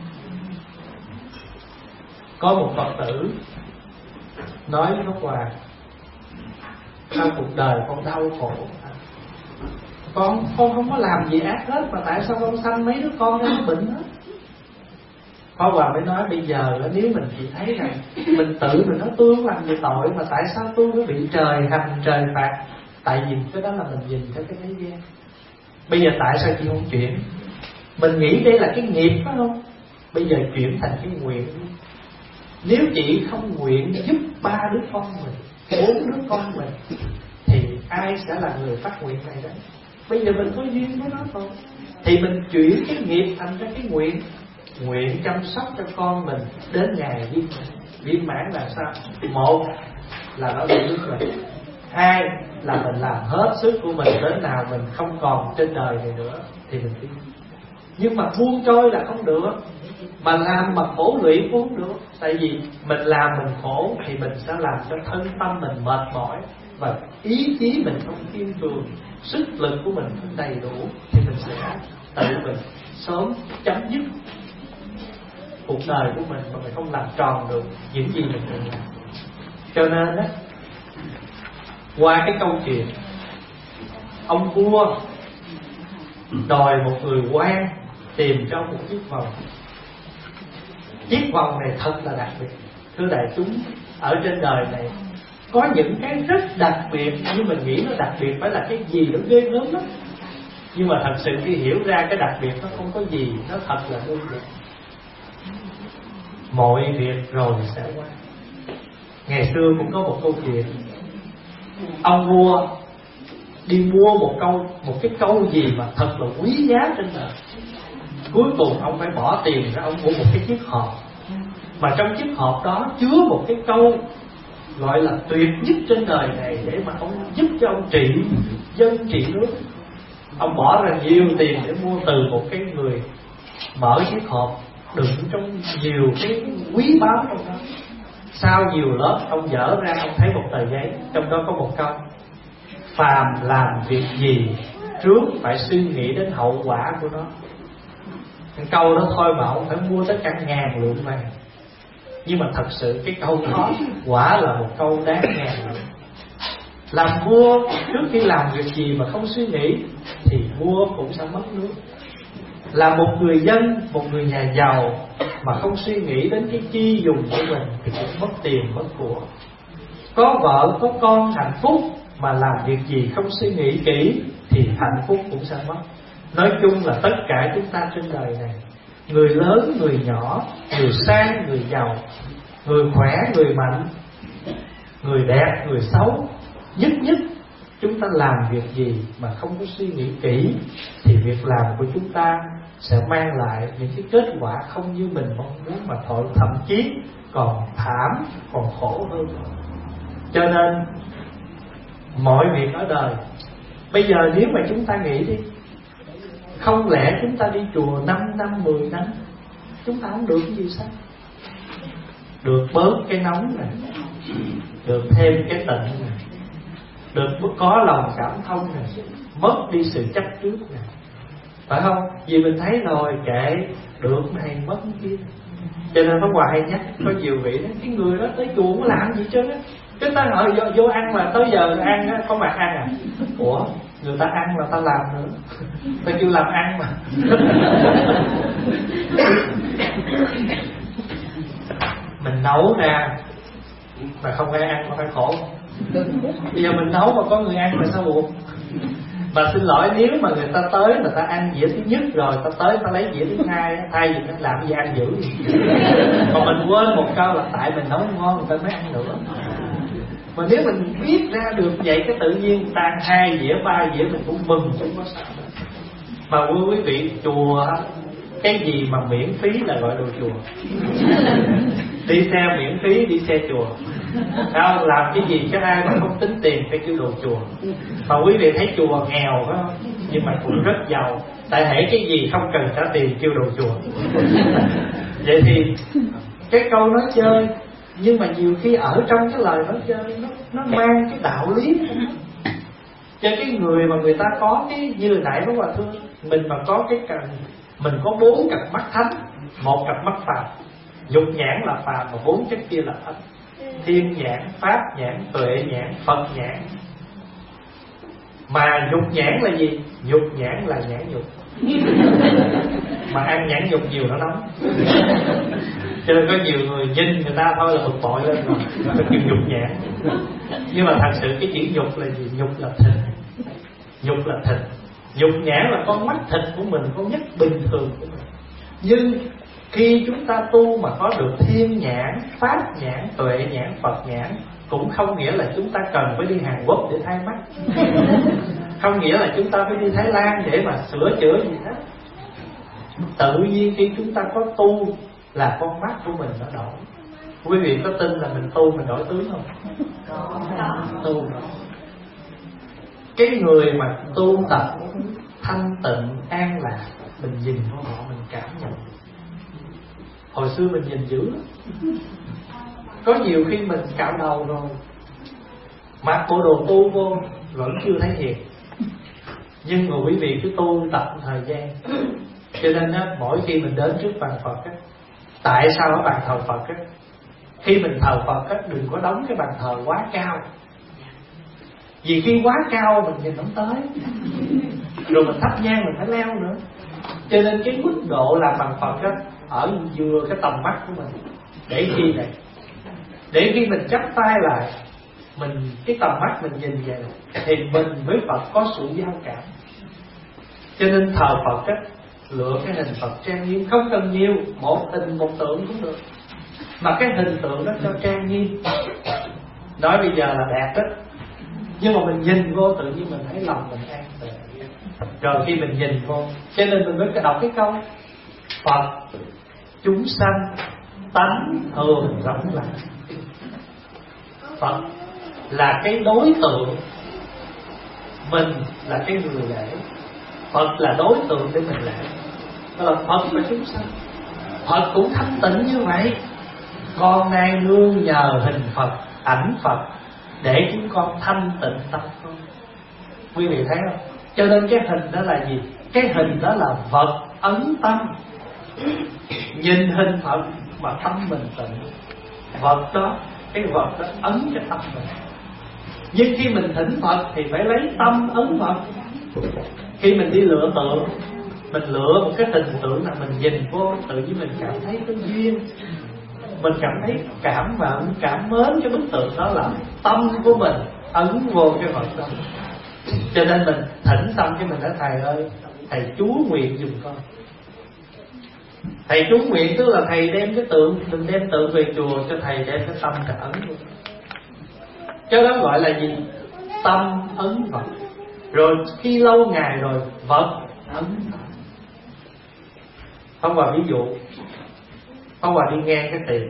Có một Phật tử nói với Pháp Hòa: sau cuộc đời con đau khổ, Con con không có làm gì ác hết, mà tại sao con sanh mấy đứa con nó bệnh hết? Pháp Hòa mới nói: bây giờ nếu mình chỉ thấy rằng mình tự mình nói tôi không làm gì tội, mà tại sao tôi mới bị trời hành trời phạt? Tại vì cái đó là mình nhìn theo cái thế gian. Bây giờ tại sao chị không chuyển? Mình nghĩ đây là cái nghiệp phải không? Bây giờ chuyển thành cái nguyện. Nếu chị không nguyện giúp ba đứa con mình, bốn đứa con mình, thì ai sẽ là người phát nguyện này đấy? Bây giờ mình có duyên với nó thôi, thì mình chuyển cái nghiệp thành ra cái nguyện. Nguyện chăm sóc cho con mình đến ngày viên mãn. Viên mãn là sao? Một là nó đi nước mình, hai là mình làm hết sức của mình, đến nào mình không còn trên đời này nữa thì mình đi. Nhưng mà buông trôi là không được, mà làm mà khổ luyện cũng không được. Tại vì mình làm mình khổ thì mình sẽ làm cho thân tâm mình mệt mỏi, và ý chí mình không kiên cường, sức lực của mình không đầy đủ, thì mình sẽ tự mình sớm chấm dứt cuộc đời của mình, mà mình không làm tròn được những gì mình cần làm. Cho nên đó, qua cái câu chuyện ông vua đòi một người quan tìm cho một chiếc vòng. Chiếc vòng này thật là đặc biệt. Thưa đại chúng, ở trên đời này có những cái rất đặc biệt, nhưng mình nghĩ nó đặc biệt phải là cái gì nó ghê gớm lắm. Nhưng mà thật sự khi hiểu ra cái đặc biệt nó không có gì, nó thật là đơn giản. Mọi việc rồi sẽ qua. Ngày xưa cũng có một câu chuyện, ông vua đi mua một câu một cái câu gì mà thật là quý giá trên đời. Cuối cùng ông phải bỏ tiền ra, ông mua một cái chiếc hộp, mà trong chiếc hộp đó chứa một cái câu gọi là tuyệt nhất trên đời này, để mà ông giúp cho ông trị dân trị nước. Ông bỏ ra nhiều tiền để mua từ một cái người, mở chiếc hộp đựng trong nhiều cái quý báu trong đó. Sau nhiều lớp ông dở ra, ông thấy một tờ giấy, trong đó có một câu: phàm làm việc gì trước phải suy nghĩ đến hậu quả của nó. Cái câu đó thôi mà ông phải mua tới cả ngàn lượng vàng. Nhưng mà thật sự cái câu đó quả là một câu đáng ngàn lượng. Làm vua trước khi làm việc gì mà không suy nghĩ thì vua cũng sẽ mất nước. Là một người dân, một người nhà giàu mà không suy nghĩ đến cái chi dùng của mình thì cũng mất tiền mất của. Có vợ có con hạnh phúc mà làm việc gì không suy nghĩ kỹ thì hạnh phúc cũng sẽ mất. Nói chung là tất cả chúng ta trên đời này, người lớn người nhỏ, người sang người giàu, người khỏe người mạnh, người đẹp người xấu, nhất nhất chúng ta làm việc gì mà không có suy nghĩ kỹ thì việc làm của chúng ta sẽ mang lại những cái kết quả không như mình mong muốn, mà thôi thậm chí còn thảm, còn khổ hơn. Cho nên mọi việc ở đời, bây giờ nếu mà chúng ta nghĩ đi, không lẽ chúng ta đi chùa năm năm, mười năm chúng ta không được cái gì sao? Được bớt cái nóng này, được thêm cái tịnh này, được có lòng cảm thông này, mất đi sự chấp trước này, phải không? Vì mình thấy rồi kệ, được này mất cái kia. Cho nên Pháp Hòa hay nhắc có nhiều vị đó, cái người đó tới chùa không làm gì chứ đó, cái ta hỏi vô, vô ăn mà tới giờ ăn á, có mặt ăn à? Ủa, người ta ăn là ta làm nữa, ta kêu làm ăn mà. Mình nấu ra mà không ai ăn mà phải khổ. Bây giờ mình nấu mà có người ăn là sao buồn. Mà xin lỗi, nếu mà người ta tới là ta ăn dĩa thứ nhất rồi, ta tới ta lấy dĩa thứ hai, thay vì nó làm gì ăn dữ gì. Còn mình quên một câu là tại mình nấu ngon người ta mới ăn nữa. Mà nếu mình biết ra được vậy, cái tự nhiên ta ăn hai dĩa ba dĩa mình cũng mừng, không có sao. Mà quý vị, chùa cái gì mà miễn phí là gọi đồ chùa. Đi xe miễn phí đi xe chùa. Sao làm cái gì cái ai mà không tính tiền phải kêu đồ chùa. Mà quý vị thấy chùa nghèo phải không? nhưng mà cũng rất giàu. Tại hễ cái gì không cần trả tiền kêu đồ chùa. Vậy thì cái câu nói chơi, nhưng mà nhiều khi ở trong cái lời nói chơi nó, nó mang cái đạo lý. Cho cái người mà người ta có cái, như hồi nãy Pháp Hòa thưa, mình mà có cái cần, mình có bốn cặp mắt thánh, một cặp mắt phàm. Dục nhãn là phàm mà bốn chất kia là thánh. Thiên nhãn, pháp nhãn, tuệ nhãn, Phật nhãn. Mà dục nhãn là gì? Dục nhãn là nhãn dục. Mà ăn nhãn dục nhiều nó nóng. Cho nên có nhiều người nhìn người ta thôi là bực bội lên rồi, nó kêu dục nhãn. Nhưng mà thật sự cái chữ dục là gì? Dục là thịt. Dục là thịt. Dục nhãn là con mắt thịt của mình, con mắt bình thường của mình. Nhưng khi chúng ta tu mà có được thiên nhãn, pháp nhãn, tuệ nhãn, Phật nhãn, cũng không nghĩa là chúng ta cần phải đi Hàn Quốc để thay mắt. Không nghĩa là chúng ta phải đi Thái Lan để mà sửa chữa gì hết. Tự nhiên khi chúng ta có tu là con mắt của mình nó đổi. Quý vị có tin là mình tu mình đổi tướng không? Tu rồi. Cái người mà tu tập thanh tịnh an lạc, mình nhìn vào họ mình cảm nhận. Hồi xưa mình nhìn dữ lắm. Có nhiều khi mình cạo đầu rồi, mặc bộ đồ tu vô vẫn chưa thấy hiền. Nhưng mà quý vị cứ tu tập thời gian, cho nên á, mỗi khi mình đến trước bàn Phật á, tại sao ở bàn thờ Phật á, khi mình thờ Phật á, đừng có đóng cái bàn thờ quá cao. Vì khi quá cao mình nhìn không tới, rồi mình thắp nhang mình phải leo nữa. Cho nên cái mức độ làm bằng Phật á, ở vừa cái tầm mắt của mình. Để khi này, để khi mình chắp tay lại, mình cái tầm mắt mình nhìn về thì mình với Phật có sự giao cảm. Cho nên thờ Phật á, lựa cái hình Phật trang nghiêm, không cần nhiều, một hình một tượng cũng được, mà cái hình tượng đó cho trang nghiêm. Nói bây giờ là đẹp đó, nhưng mà mình nhìn vô tự nhiên mình thấy lòng mình an tịnh. Rồi khi mình nhìn vô, cho nên mình mới đọc cái câu Phật chúng sanh tánh thường rộng lặng. Phật là cái đối tượng, mình là cái người lễ. Phật là đối tượng để mình lễ. Đó là Phật và chúng sanh. Phật cũng thanh tịnh như vậy. Con nay nương nhờ hình Phật, ảnh Phật để chúng con thanh tịnh tâm con. Quý vị thấy không? Cho nên cái hình đó là gì? Cái hình đó là vật ấn tâm. Nhìn hình Phật mà tâm mình tịnh, vật đó, cái vật đó ấn cho tâm mình. Nhưng khi mình thỉnh Phật thì phải lấy tâm ấn Phật. Khi mình đi lựa tượng, mình lựa một cái hình tượng là mình nhìn vô, tự nhiên mình cảm thấy có duyên, mình cảm thấy cảm mến, cảm mến cái bức tượng đó, là tâm của mình ấn vô cái vật đó. Cho nên mình thỉnh xong cái mình nói thầy ơi, thầy chú nguyện giùm con. Thầy chú nguyện tức là thầy đem cái tượng, mình đem tượng về chùa cho thầy đem cái tâm cái ấn vô. Cái đó gọi là gì? Tâm ấn vật. Rồi khi lâu ngày rồi vật ấn vật. Không vào ví dụ, không vào đi ngang cái tiền,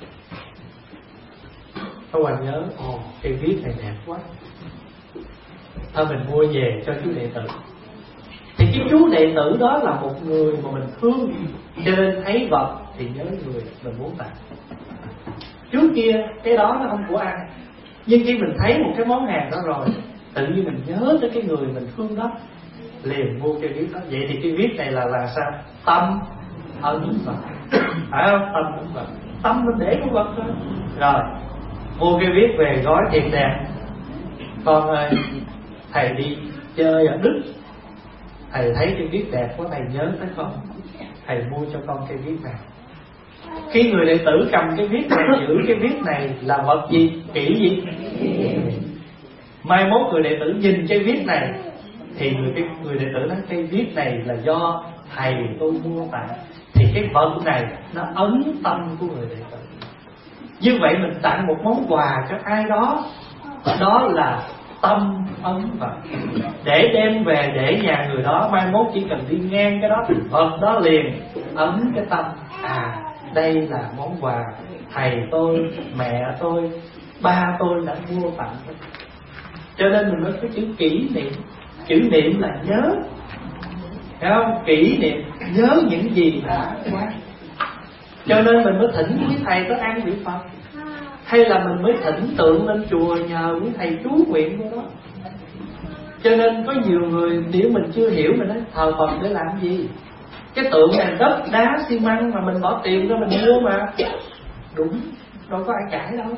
không vào nhớ, ồ cây viết này đẹp quá, thôi mình mua về cho chú đệ tử. Thì cái chú đệ tử đó là một người mà mình thương, cho nên thấy vật thì nhớ người mình muốn tặng. Trước kia cái đó nó không của ai, nhưng khi mình thấy một cái món hàng đó rồi, tự nhiên mình nhớ tới cái người mình thương đó, liền mua cái viết đó. Vậy thì cái viết này là là sao? Tâm ấn vật, phải không? Tâm ấn vật, tâm mình để cái vật đó. Rồi mua cái viết về gói thiệt đẹp. Con ơi, thầy đi chơi ở Đức, thầy thấy cái viết đẹp quá, thầy nhớ tới con, thầy mua cho con cái viết này. Khi người đệ tử cầm cái viết này, giữ cái viết này là vật gì? Kỷ gì? Mai mốt người đệ tử nhìn cái viết này thì người, cái, người đệ tử nói cái viết này là do thầy tôi mua tặng. Thì cái vật này nó ấn tâm của người đệ tử. Như vậy mình tặng một món quà cho ai đó, đó là tâm ấn vật. Để đem về để nhà người đó, mai mốt chỉ cần đi ngang cái đó thì vật đó liền ấn cái tâm. À, đây là món quà thầy tôi, mẹ tôi, ba tôi đã mua tặng. Cho nên mình nói cái chữ kỷ niệm. Chữ niệm là nhớ, thấy không? Kỷ niệm, nhớ những gì đã qua. Cho nên mình mới thỉnh quý thầy có an vị Phật, hay là mình mới thỉnh tượng lên chùa nhờ quý thầy chú nguyện của đó. Cho nên có nhiều người nếu mình chưa hiểu mình nói thờ Phật để làm gì? Cái tượng này đất đá xi măng mà mình bỏ tiền ra mình mua mà. Đúng, đâu có ai cãi đâu.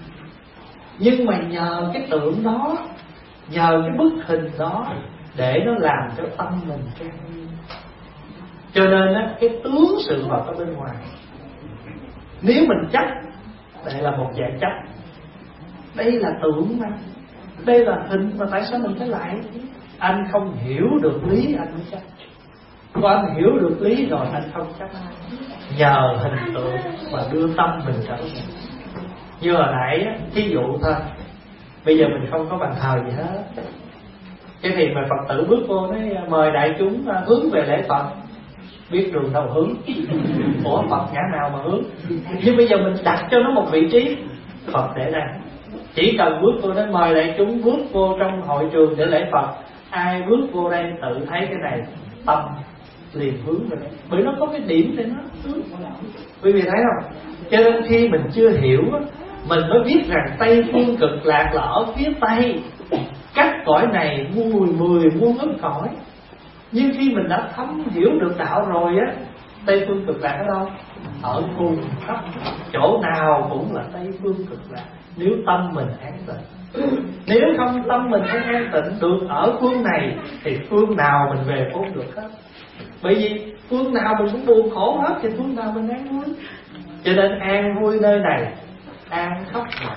Nhưng mà nhờ cái tượng đó, nhờ cái bức hình đó để nó làm cho tâm mình trang nghiêm. Cho nên á, cái tướng sự vật ở bên ngoài, nếu mình chấp, đây là một dạng chấp, đây là tượng mà, đây là hình mà tại sao mình phải lại? Anh không hiểu được lý anh mới chấp. Có anh hiểu được lý rồi anh không chấp. Nhờ hình tượng mà đưa tâm mình trở về. Như hồi nãy thí dụ thôi, bây giờ mình không có bàn thờ gì hết, cái thì mà Phật tử bước vô nói mời đại chúng hướng về lễ Phật, biết đường đâu hướng. Ủa Phật ngã nào mà hướng? Nhưng bây giờ mình đặt cho nó một vị trí, Phật để đây. Chỉ cần bước vô nói mời đại chúng bước vô trong hội trường để lễ Phật, ai bước vô đây tự thấy cái này tâm liền hướng rồi đấy. Bởi nó có cái điểm để nó hướng. Quý vị thấy không? Cho nên khi mình chưa hiểu, mình mới biết rằng Tây Phương Cực Lạc là ở phía Tây, cách cõi này mười mười muôn ức cõi. Nhưng khi mình đã thấm hiểu được đạo rồi á, Tây Phương Cực Lạc ở đâu? Ở cùng khắp, chỗ nào cũng là Tây Phương Cực Lạc. Nếu tâm mình an tịnh. Nếu không tâm mình không an tịnh được ở phương này, thì phương nào mình về cũng được hết. Bởi vì phương nào mình cũng buồn khổ hết, thì phương nào mình an vui. Cho nên an vui nơi này, an khắp mọi.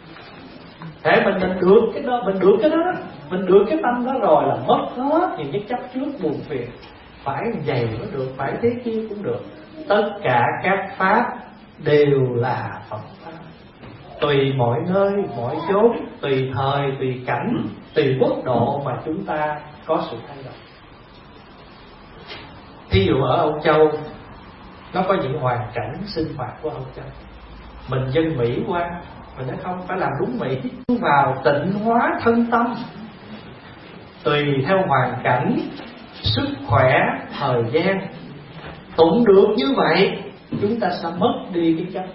Thế mình mình được cái đó, mình được cái đó, mình được cái tâm đó rồi là mất hết những cái chấp trước buồn phiền. Phải vậy mới được, phải thế kia cũng được. Tất cả các pháp đều là Phật pháp. Tùy mọi nơi, mọi chốn, tùy thời, tùy cảnh, tùy quốc độ mà chúng ta có sự thay đổi. Thí dụ ở Âu Châu, nó có những hoàn cảnh sinh hoạt của Âu Châu. Mình dân Mỹ qua, mình nói không phải làm đúng Mỹ, vào tịnh hóa thân tâm. Tùy theo hoàn cảnh, sức khỏe, thời gian, tụng được như vậy, chúng ta sẽ mất đi cái chấp.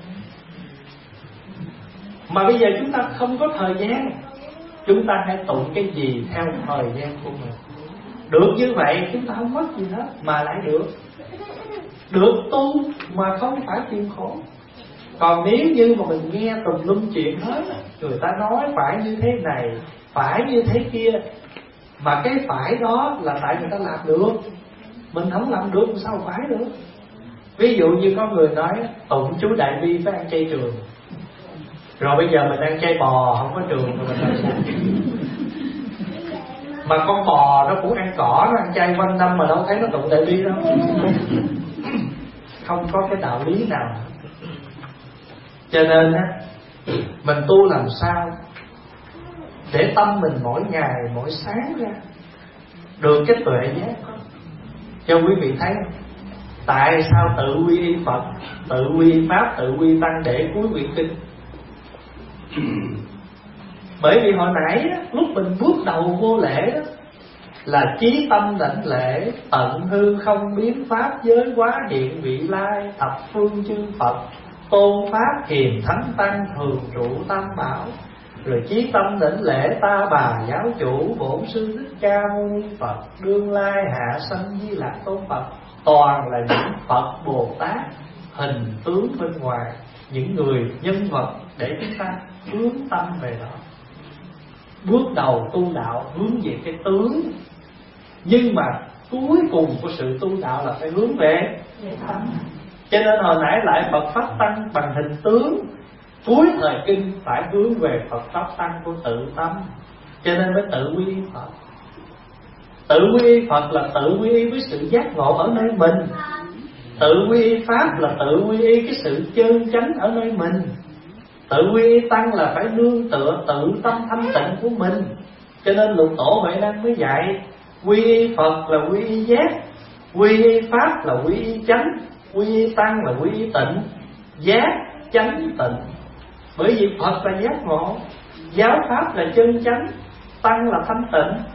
Mà bây giờ chúng ta không có thời gian, chúng ta hãy tụng cái gì theo thời gian của mình. Được như vậy chúng ta không mất gì hết, mà lại được Được tu mà không phải chịu khổ. Còn nếu như mà mình nghe tùm lum chuyện hết, người ta nói phải như thế này, phải như thế kia, mà cái phải đó là tại người ta làm được, mình không làm được thì sao phải được. Ví dụ như có người nói tụng chú Đại Bi phải ăn chay trường, rồi bây giờ mình ăn chay bò không có trường rồi mình làm sao? Mà con bò nó cũng ăn cỏ, nó ăn chay quanh năm mà đâu thấy nó tụng Đại Bi đâu. Không có cái đạo lý nào. Cho nên á, mình tu làm sao để tâm mình mỗi ngày mỗi sáng ra được cái tuệ giác. Cho quý vị thấy tại sao tự quy y Phật, tự quy y Pháp, tự quy y Tăng để cuối quyển kinh. Bởi vì hồi nãy đó, lúc mình bước đầu vô lễ đó, là chí tâm đảnh lễ, tận hư không biến pháp giới quá hiện vị lai, thập phương chư Phật, tôn pháp hiền thánh tăng, thường trụ tam bảo. Rồi chí tâm đảnh lễ ta bà giáo chủ, bổn sư Thích Ca Mâu Ni Phật, đương lai hạ sanh Di Lạc Tôn Phật. Toàn là những Phật Bồ Tát hình tướng bên ngoài, những người nhân vật để chúng ta hướng tâm về đó. Bước đầu tu đạo hướng về cái tướng, nhưng mà cuối cùng của sự tu đạo là phải hướng về tâm. Cho nên hồi nãy lại Phật Pháp Tăng bằng hình tướng, cuối thời kinh phải hướng về Phật Pháp Tăng của tự tâm. Cho nên mới tự quy y Phật. Tự quy y Phật là tự quy y với sự giác ngộ ở nơi mình. Tự quy y Pháp là tự quy y cái sự chân chánh ở nơi mình. Tự quy y Tăng là phải nương tựa tự tâm thanh tịnh của mình. Cho nên Lục Tổ Huệ Năng mới dạy quy y Phật là quy y giác, quy y Pháp là quy y chánh, quy y Tăng là quy y tịnh. Giác, chánh, tịnh. Bởi vì Phật là giác ngộ, giáo Pháp là chân chánh, Tăng là thanh tịnh.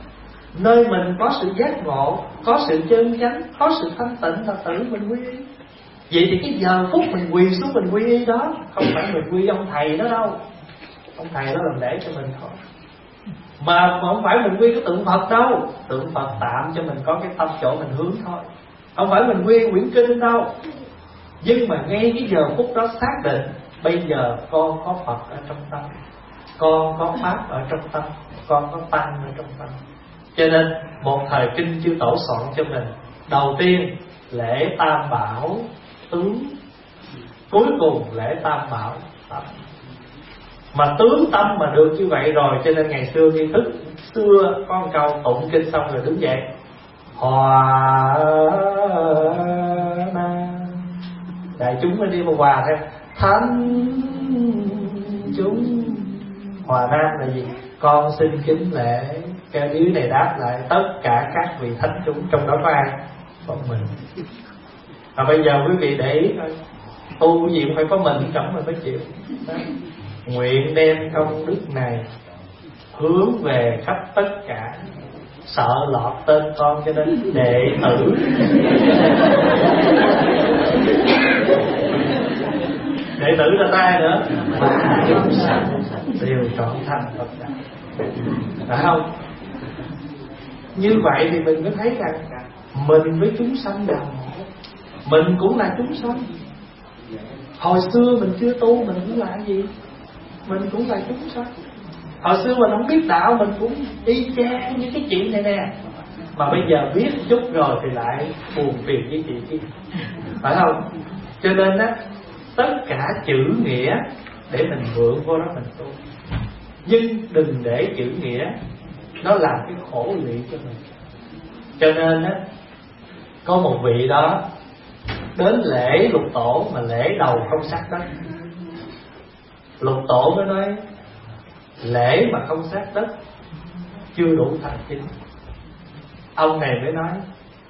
Nơi mình có sự giác ngộ, có sự chân chánh, có sự thanh tịnh là tự mình quy y. Vậy thì cái giờ phút mình quỳ xuống mình quy y đó, không phải mình quy ông thầy đó đâu. Ông thầy đó làm lễ cho mình thôi. Mà không phải mình quy cái tượng Phật đâu. Tượng Phật tạm cho mình có cái tâm chỗ mình hướng thôi. Không phải mình quy quyển kinh đâu. Nhưng mà ngay cái giờ phút đó xác định bây giờ con có Phật ở trong tâm, con có Pháp ở trong tâm, con có Tăng ở trong tâm. Cho nên một thời kinh chư tổ soạn cho mình, đầu tiên lễ Tam Bảo tướng, cuối cùng lễ Tam Bảo tâm. Mà tướng tâm mà được như vậy rồi, cho nên ngày xưa nghi thức xưa có một câu tụng kinh xong rồi đứng dậy, hòa na, đại chúng mới đi mà hòa theo thánh chúng. Hòa nam là gì? Con xin kính lễ. Cái dưới này đáp lại tất cả các vị thánh chúng, trong đó có ai? Có mình. Và bây giờ quý vị để ý thôi, tu cái gì cũng phải có mình trong mình mới chịu. Đó. Nguyện đem công đức này hướng về khắp tất cả, sợ lọt tên con cho nên đệ tử. Đệ tử là ta nữa mà chúng sanh đều trọn thành Phật đạo. Phải không? Như vậy thì mình mới thấy rằng mình với chúng sanh đồng một. Mình cũng là chúng sanh. Hồi xưa mình chưa tu mình cũng là gì? Mình cũng là chúng sanh. Hồi xưa mình không biết đạo mình cũng y chang như cái chuyện này nè. Mà bây giờ biết chút rồi thì lại buồn phiền với chị kia. Phải không? Cho nên á, tất cả chữ nghĩa để mình vượt vô đó mình tu. Nhưng đừng để chữ nghĩa nó làm cái khổ lụy cho mình. Cho nên á, có một vị đó đến lễ lục tổ mà lễ đầu không sát đất. Lục tổ mới nói lễ mà không sát đất chưa đủ thành kính. Ông này mới nói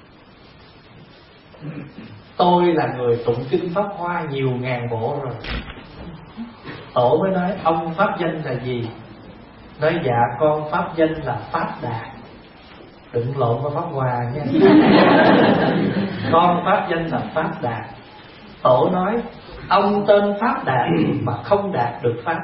tôi là người tụng kinh Pháp Hoa nhiều ngàn bộ rồi. Tổ mới nói ông pháp danh là gì? Nói dạ con pháp danh là Pháp Đạt. Đừng lộn với Pháp Hoa nha. Con pháp danh là Pháp Đạt. Tổ nói ông tên Pháp Đạt mà không đạt được Pháp.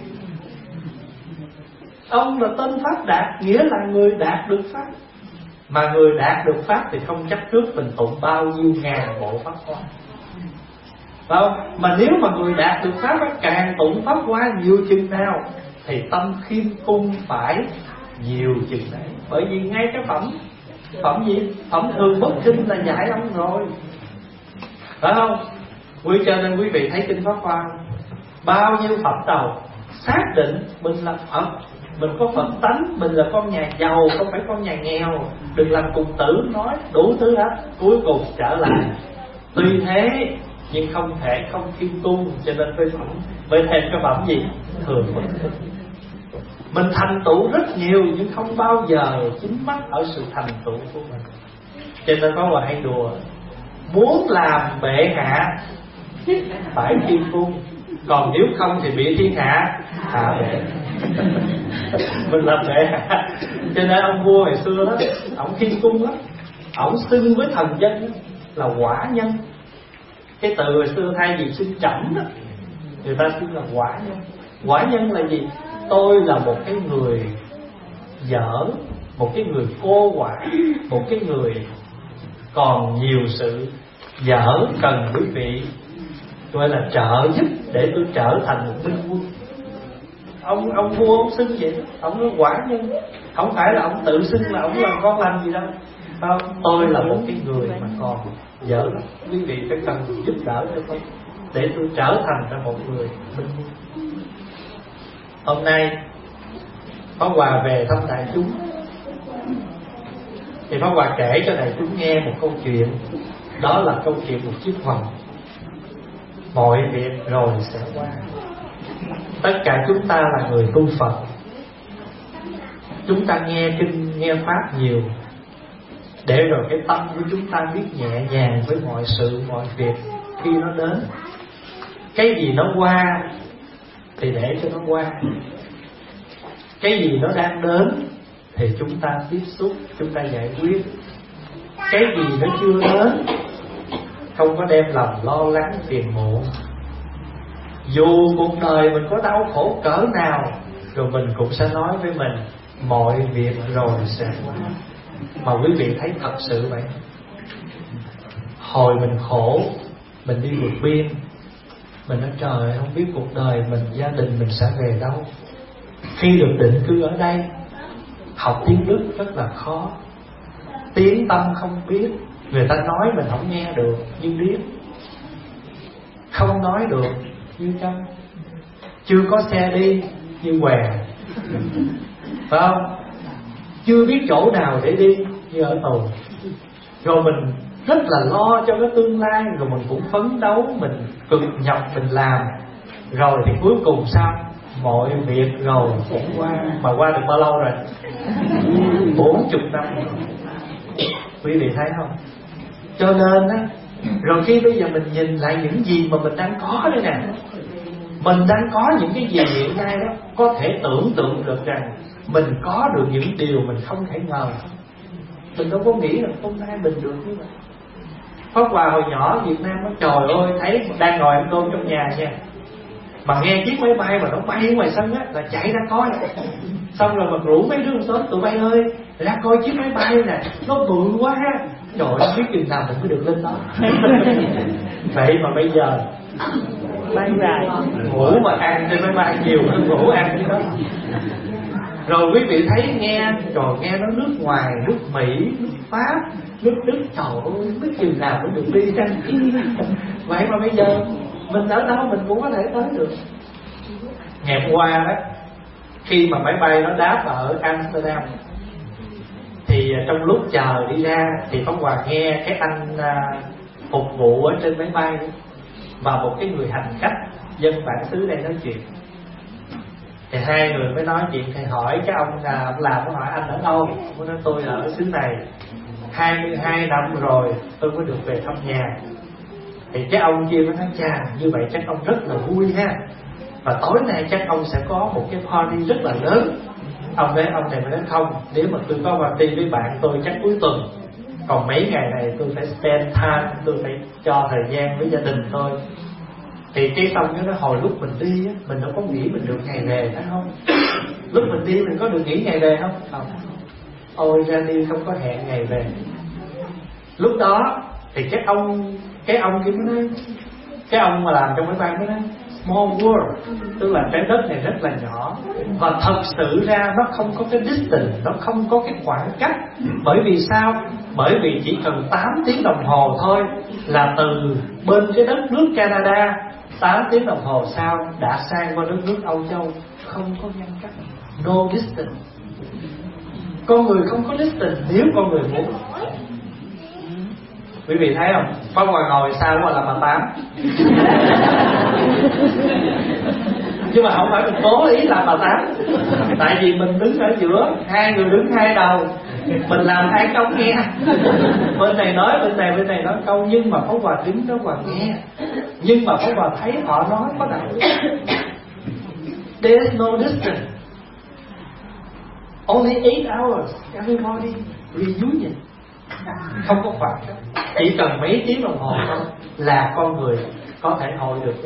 Ông là tên Pháp Đạt, nghĩa là người đạt được Pháp. Mà người đạt được Pháp thì không chắc trước mình tụng bao nhiêu ngàn bộ Pháp Hoa. Phải không? Mà nếu mà người đạt được Pháp càng tụng Pháp Hoa nhiều chừng nào thì tâm khiêm cung phải nhiều chừng đấy. Bởi vì ngay cái phẩm Phẩm gì? Phẩm thường bất kinh là dạy ông rồi. Phải không? Quý cho nên quý vị thấy kinh Pháp Hoa bao nhiêu phẩm đầu xác định mình là Phật, mình có Phật tánh, mình là con nhà giàu, không phải con nhà nghèo, đừng làm cùng tử, nói đủ thứ hết. Cuối cùng trở lại tuy thế nhưng không thể không khiêm cung, cho nên phải phẩm mới thêm cái phẩm gì? Thường bất kinh. Mình thành tựu rất nhiều nhưng không bao giờ chính mắt ở sự thành tựu của mình. Cho nên có người hay đùa, muốn làm bệ hạ phải khiêm cung, còn nếu không thì bị thiên hạ hạ bệ. Mình làm bệ hạ. Cho nên ông vua ngày xưa đó, ông khiêm cung lắm. Ông xưng với thần dân là quả nhân. Cái từ hồi xưa thay vì xưng chẩm đó, người ta xưng là quả nhân. Quả nhân là gì? Tôi là một cái người dở, một cái người cô quả, một cái người còn nhiều sự dở cần quý vị gọi là trợ giúp để tôi trở thành một binh quân. Ông ông vua ông xưng vậy, ông nói quả nhân, không phải là ông tự xưng là ông là con lành gì đâu. Không, tôi là một cái người mà còn dở lắm, quý vị phải cần giúp đỡ cho tôi để tôi trở thành ra một người binh quân. Hôm nay Pháp Hòa về thăm đại chúng thì Pháp Hòa kể cho đại chúng nghe một câu chuyện. Đó là câu chuyện một chiếc vòng. Mọi việc rồi sẽ qua. Tất cả chúng ta là người tu Phật, chúng ta nghe kinh nghe Pháp nhiều, để rồi cái tâm của chúng ta biết nhẹ nhàng với mọi sự mọi việc khi nó đến. Cái gì nó qua thì để cho nó qua, cái gì nó đang đến thì chúng ta tiếp xúc, chúng ta giải quyết. Cái gì nó chưa đến, không có đem lòng lo lắng phiền muộn. Dù cuộc đời mình có đau khổ cỡ nào, rồi mình cũng sẽ nói với mình mọi việc rồi sẽ qua. Mà quý vị thấy thật sự vậy. Hồi mình khổ, mình đi vượt biên, mình nói trời không biết cuộc đời mình, gia đình mình sẽ về đâu. Khi được định cư ở đây, học tiếng Đức rất là khó, tiếng tâm không biết, người ta nói mình không nghe được như điếc, không nói được như trăng, chưa có xe đi như què, phải không? Chưa biết chỗ nào để đi như ở tù. Rồi mình rất là lo cho cái tương lai, rồi mình cũng phấn đấu, mình cực nhọc mình làm, rồi thì cuối cùng sao? Mọi việc rồi cũng qua. Mà qua được bao lâu rồi? Bốn chục năm rồi. Quý vị thấy không? Cho nên á, rồi khi bây giờ mình nhìn lại những gì mà mình đang có đây nè, mình đang có những cái gì hiện nay đó, có thể tưởng tượng được rằng mình có được những điều mình không thể ngờ. Mình đâu có nghĩ là hôm nay mình được như vậy. Pháp Hòa hồi nhỏ Việt Nam nó trời ơi, thấy đang ngồi ăn cơm trong nhà nha, mà nghe chiếc máy bay mà nó bay ngoài sân á là chạy ra coi. Xong rồi mà rủ mấy đứa sớm tụi bay ơi ra coi chiếc máy bay nè, nó bự quá ha. Trời ơi, biết chừng nào mình mới được lên đó. Vậy mà bây giờ bay dài ngủ mà ăn trên máy bay nhiều hơn ngủ ăn chứ đó. Rồi quý vị thấy nghe, rồi nghe nó nước ngoài, nước Mỹ, nước Pháp, nước Đức, trời ơi, biết chừng nào cũng được đi chăng. Vậy mà bây giờ mình ở đâu mình cũng có thể tới được. Ngày hôm qua đó, khi mà máy bay nó đáp ở Amsterdam, thì trong lúc chờ đi ra thì Pháp Hòa nghe cái anh à, phục vụ ở trên máy bay và một cái người hành khách dân bản xứ đây nói chuyện. Thì hai người mới nói chuyện, thì hỏi cái ông là ông làm, có hỏi anh ở đâu. Ông nói tôi ở xứ này hai mươi hai năm rồi tôi mới được về thăm nhà. Thì cái ông kia mới nói chà, như vậy chắc ông rất là vui ha, và tối nay chắc ông sẽ có một cái party rất là lớn. Ông đấy ông này mới nói không, nếu mà tôi có party với bạn tôi chắc cuối tuần, còn mấy ngày này tôi phải spend time, tôi phải cho thời gian với gia đình tôi. Thì cái xong cái nó hồi lúc mình đi á, mình đâu có nghĩ mình được ngày về phải không? Lúc mình đi mình có được nghĩ ngày về không? Không. Ôi ra đi không có hẹn ngày về. Lúc đó thì cái ông cái ông kia mới nói, cái ông mà làm trong máy bay mới nói small world, tức là trái đất này rất là nhỏ. Và thật sự ra nó không có cái distance, nó không có cái khoảng cách. Bởi vì sao? Bởi vì chỉ cần tám tiếng đồng hồ thôi là từ bên cái đất nước Canada, tám tiếng đồng hồ sau đã sang qua đất nước Âu Châu. Không có ngăn cách, no distance. Con người không có distance nếu con người muốn. Quý vị thấy không? Pháp Hòa ngồi sao mà làm mà tám. Nhưng mà không phải mình cố ý làm bà tám. Tại vì mình đứng ở giữa, hai người đứng hai đầu, mình làm hai câu nghe. Bên này nói bên này, bên này nói câu. Nhưng mà Pháp Hòa đứng đó Hòa nghe. Nhưng mà Pháp Hòa thấy họ nói có đạo lý. There is no distance. Only eight hours everybody reunion. Không có khoảng cách. Chỉ cần mấy tiếng đồng hồ thôi là con người có thể hội được.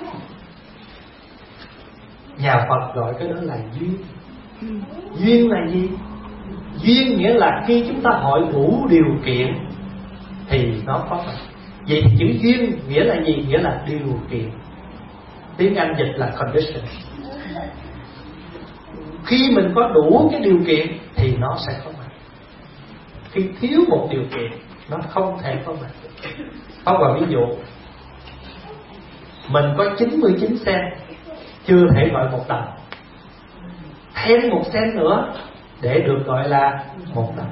Nhà Phật gọi cái đó là duyên. Duyên là gì? Duyên nghĩa là khi chúng ta hội đủ điều kiện thì nó có mặt. Vậy thì chữ duyên nghĩa là gì? Nghĩa là điều kiện. Tiếng Anh dịch là condition. Khi mình có đủ cái điều kiện thì nó sẽ có mặt. Khi thiếu một điều kiện nó không thể có mặt. Có một ví dụ, mình có chín mươi chín sen chưa thể gọi một đồng, thêm một sen nữa để được gọi là một đồng.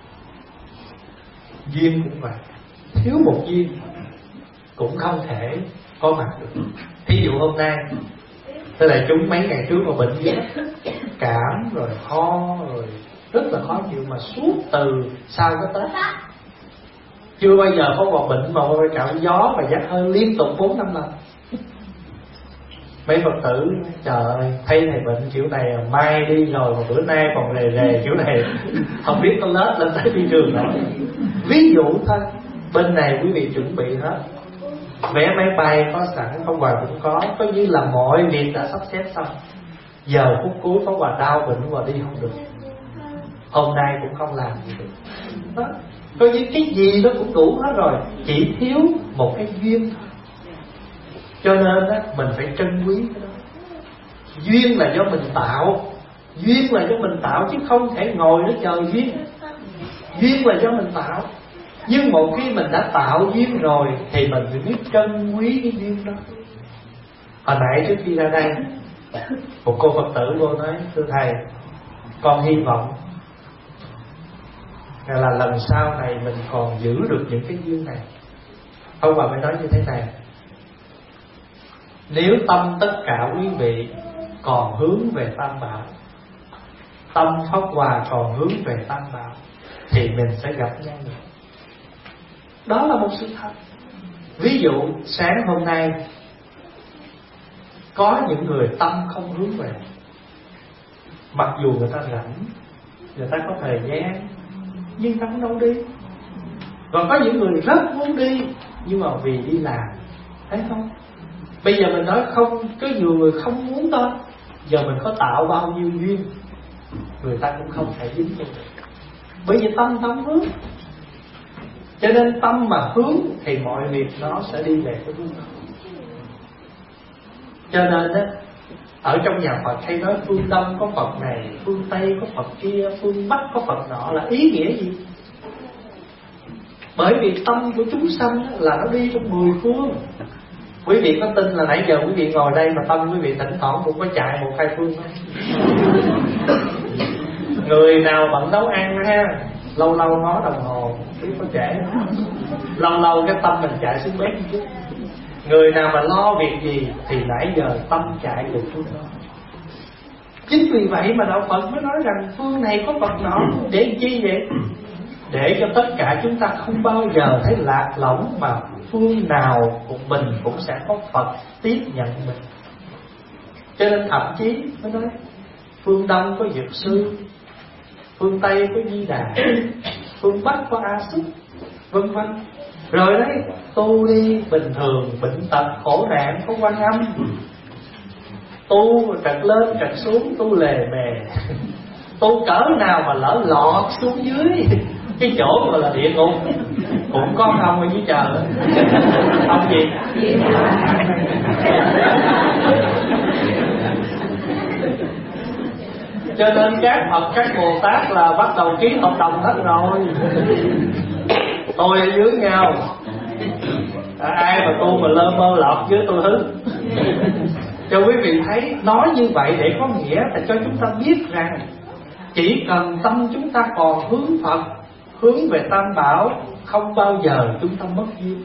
Duyên cũng vậy, thiếu một duyên cũng không thể có mặt được. Thí dụ hôm nay tôi lại chúng mấy ngày trước mà bệnh gì cảm rồi ho rồi rất là khó chịu, mà suốt từ sau cái Tết chưa bao giờ có một bệnh mà phải cạo gió và dắt hơi liên tục bốn năm lần. Mấy Phật tử trời ơi, thấy thầy bệnh kiểu này mai đi rồi mà bữa nay còn rề rề kiểu này, không biết có lết lên tới phi trường nữa. Ví dụ thôi, bên này quý vị chuẩn bị hết, vé máy bay có sẵn, Pháp Hòa cũng có, coi như là mọi việc đã sắp xếp xong. Giờ phút cuối Pháp Hòa đau bệnh, Pháp Hòa đi không được, hôm nay cũng không làm gì được đó. Coi như cái gì nó cũng đủ hết rồi, chỉ thiếu một cái duyên thôi. Cho nên á, mình phải trân quý cái đó. Duyên là do mình tạo, duyên là do mình tạo chứ không thể ngồi đó chờ duyên. Duyên là do mình tạo, nhưng một khi mình đã tạo duyên rồi thì mình phải biết trân quý cái duyên đó. Hồi nãy trước khi ra đây, một cô Phật tử vô nói: thưa thầy, con hy vọng là lần sau này mình còn giữ được những cái duyên này. Ông bà mới nói như thế này: nếu tâm tất cả quý vị còn hướng về Tam Bảo, tâm Pháp Hòa còn hướng về Tam Bảo, thì mình sẽ gặp nhau được. Đó là một sự thật. Ví dụ sáng hôm nay có những người tâm không hướng về, mặc dù người ta rảnh, người ta có thời gian, nhưng ta không đâu đi. Còn có những người rất muốn đi, nhưng mà vì đi làm, thấy không? Bây giờ mình nói không, có nhiều người không muốn thôi, giờ mình có tạo bao nhiêu duyên, người ta cũng không thể dính được, bởi vì tâm tâm hướng. Cho nên tâm mà hướng thì mọi việc nó sẽ đi về cái hướng đó. Cho nên á, ở trong nhà Phật hay nói phương Đông có Phật này, phương Tây có Phật kia, phương Bắc có Phật nọ, là ý nghĩa gì? Bởi vì tâm của chúng sanh là nó đi trong mười phương. Quý vị có tin là nãy giờ quý vị ngồi đây mà tâm quý vị thỉnh thoảng cũng có chạy một hai phương không? Người nào bận nấu ăn ha, lâu lâu ngó đồng hồ biết có trễ, lâu lâu cái tâm mình chạy xuống bếp một chút. Người nào mà lo việc gì thì nãy giờ tâm chạy được phương đó. Chính vì vậy mà đạo Phật mới nói rằng phương này có Phật nọ. Để chi vậy? Để cho tất cả chúng ta không bao giờ thấy lạc lõng, mà phương nào của mình cũng sẽ có Phật tiếp nhận mình. Cho nên thậm chí mới nói phương Đông có Dược Sư, phương Tây có Di Đà, phương Bắc có A Xúc, vân vân. Rồi đấy, tu đi bình thường, bệnh tật khổ nạn có Quan Âm. Tu trật lên trật xuống, tu lề mề. Tu cỡ nào mà lỡ lọt xuống dưới cái chỗ gọi là địa ngục, cũng có ông ở dưới trời. Ông gì? Cho nên các Phật, các Bồ Tát là bắt đầu ký hợp đồng hết rồi. Tôi ở dưới nhau, à, ai mà tu mà lơ mơ lọt dưới tôi hứng. Cho quý vị thấy, nói như vậy để có nghĩa là cho chúng ta biết rằng chỉ cần tâm chúng ta còn hướng Phật, hướng về Tam Bảo, không bao giờ chúng ta mất duyên.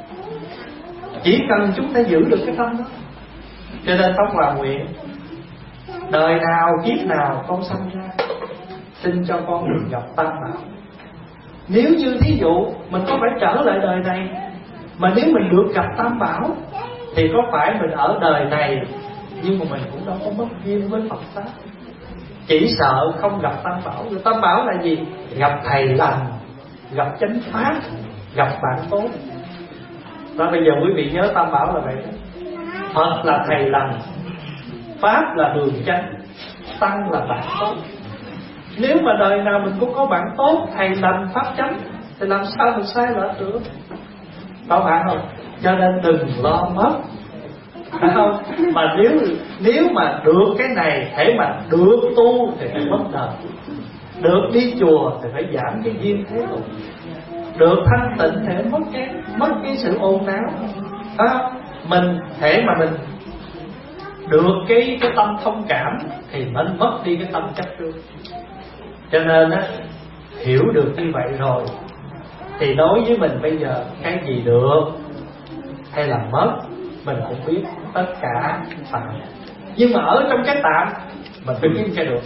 Chỉ cần chúng ta giữ được cái tâm đó. Cho nên Pháp Hòa nguyện đời nào kiếp nào con sanh ra, xin cho con được gặp Tam Bảo. Nếu như thí dụ mình có phải trở lại đời này, mà nếu mình được gặp Tam Bảo thì có phải mình ở đời này nhưng mà mình cũng đâu có mất duyên với Phật Pháp. Chỉ sợ không gặp Tam Bảo. Rồi Tam Bảo là gì? Gặp thầy lành, gặp chánh pháp, gặp bạn tốt. Đó, bây giờ quý vị nhớ Tam Bảo là vậy đó. Phật là thầy lành, pháp là đường chánh, tăng là bạn tốt. Nếu mà đời nào mình cũng có bạn tốt, thầy lành, pháp chánh, thì làm sao mình sai lệch được? Có phải không? Cho nên đừng lo mất, phải không? Mà nếu nếu mà được cái này, thể mà được tu thì phải mất đời, được đi chùa thì phải giảm cái duyên thế tục, được thanh tịnh thì phải mất cái mất cái sự ồn náo, phải không? Mình thể mà mình được cái cái tâm thông cảm thì mình mất đi cái tâm chấp trước. Cho nên á, hiểu được như vậy rồi thì đối với mình bây giờ cái gì được hay là mất mình cũng biết, tất cả tạm. Nhưng mà ở trong cái tạm mình phải kiếm cái được.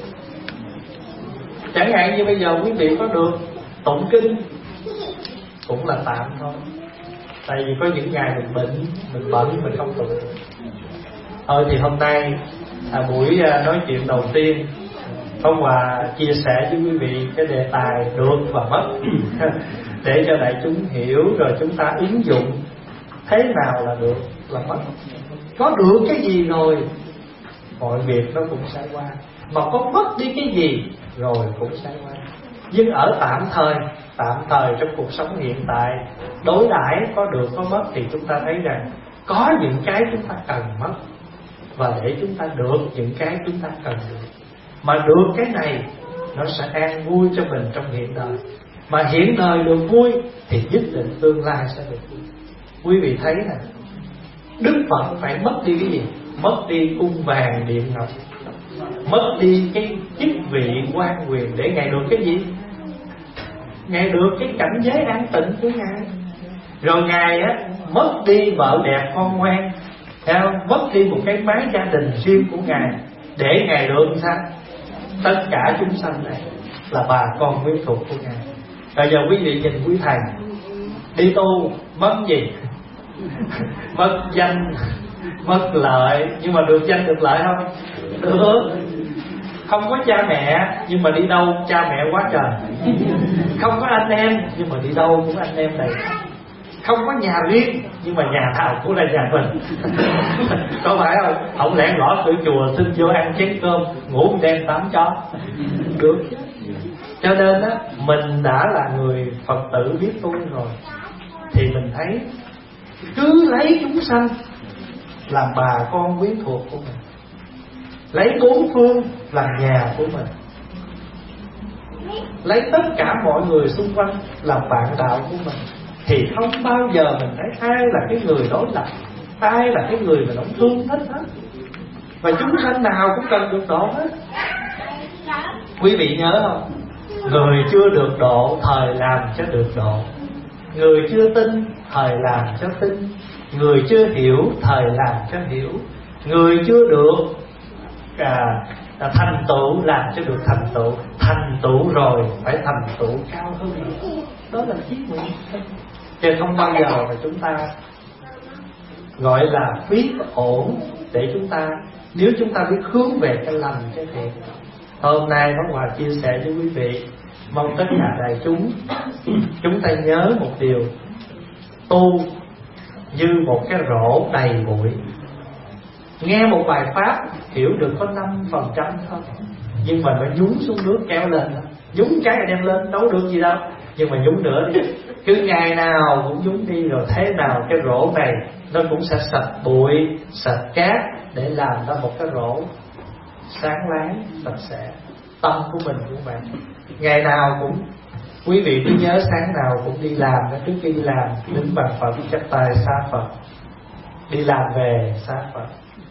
Chẳng hạn như bây giờ quý vị có được tụng kinh cũng là tạm thôi. Tại vì có những ngày mình bệnh, mình bận, mình không tụng. Thôi thì hôm nay à, buổi à, nói chuyện đầu tiên Pháp Hòa chia sẻ với quý vị cái đề tài được và mất để cho đại chúng hiểu, rồi chúng ta ứng dụng thế nào là được là mất. Có được cái gì rồi mọi việc nó cũng sẽ qua, mà có mất đi cái gì rồi cũng sẽ qua. Nhưng ở tạm thời, tạm thời trong cuộc sống hiện tại, đối đãi có được có mất, thì chúng ta thấy rằng có những cái chúng ta cần mất, và để chúng ta được những cái chúng ta cần được. Mà được cái này nó sẽ an vui cho mình trong hiện đời, mà hiện đời được vui thì nhất định tương lai sẽ được vui. Quý vị thấy nè, Đức Phật phải mất đi cái gì? Mất đi cung vàng điện ngọc, mất đi cái chức vị quan quyền để Ngài được cái gì? Ngài được cái cảnh giới an tịnh của Ngài. Rồi Ngài á mất đi vợ đẹp con ngoan, thấy không? Mất đi một cái mái gia đình riêng của Ngài để Ngài được sao? Tất cả chúng sanh này là bà con quyến thuộc của Ngài. Rồi giờ quý vị nhìn quý thầy đi tu mất gì? Mất danh, mất lợi. Nhưng mà được danh được lợi không? Được. Không có cha mẹ nhưng mà đi đâu cha mẹ quá trời. Không có anh em nhưng mà đi đâu cũng anh em đầy. Không có nhà riêng nhưng mà nhà nào cũng là nhà mình. Có phải không? Ông lẻn lõ cửa chùa xin vô ăn chén cơm, ngủ một đêm tám chó. Được. Cho nên á, mình đã là người Phật tử biết tu rồi thì mình thấy cứ lấy chúng sanh làm bà con quyến thuộc của mình, lấy bốn phương làm nhà của mình, lấy tất cả mọi người xung quanh làm bạn đạo của mình, thì không bao giờ mình thấy ai là cái người đối lập, ai là cái người mà nó thương thích hết. Và chúng sanh nào cũng cần được độ hết. Quý vị nhớ không? Người chưa được độ thời làm cho được độ, người chưa tin thời làm cho tin, người chưa hiểu thời làm cho hiểu, người chưa được à, à, thành tựu làm cho được thành tựu, thành tựu rồi phải thành tựu cao hơn nữa. Đó là chí nguyện. Chứ không bao giờ mà chúng ta gọi là biết ổn để chúng ta, nếu chúng ta biết hướng về cái lành cái thiện. Hôm nay Pháp Hòa chia sẻ với quý vị, mong tất cả đại chúng chúng ta nhớ một điều: tu như một cái rổ đầy bụi. Nghe một bài pháp hiểu được có năm phần trăm thôi, nhưng mà nó nhúng xuống nước kéo lên. Nhúng cái đem lên đâu được gì đâu, nhưng mà nhúng nữa đi, cứ ngày nào cũng nhúng đi, rồi thế nào cái rổ này nó cũng sẽ sạch bụi, sạch cát, để làm ra một cái rổ sáng láng, sạch sẽ. Tâm của mình cũng vậy. Ngày nào cũng, quý vị cứ nhớ sáng nào cũng đi làm, trước khi đi làm đứng bằng Phật chắp tay xa Phật, đi làm về xa Phật,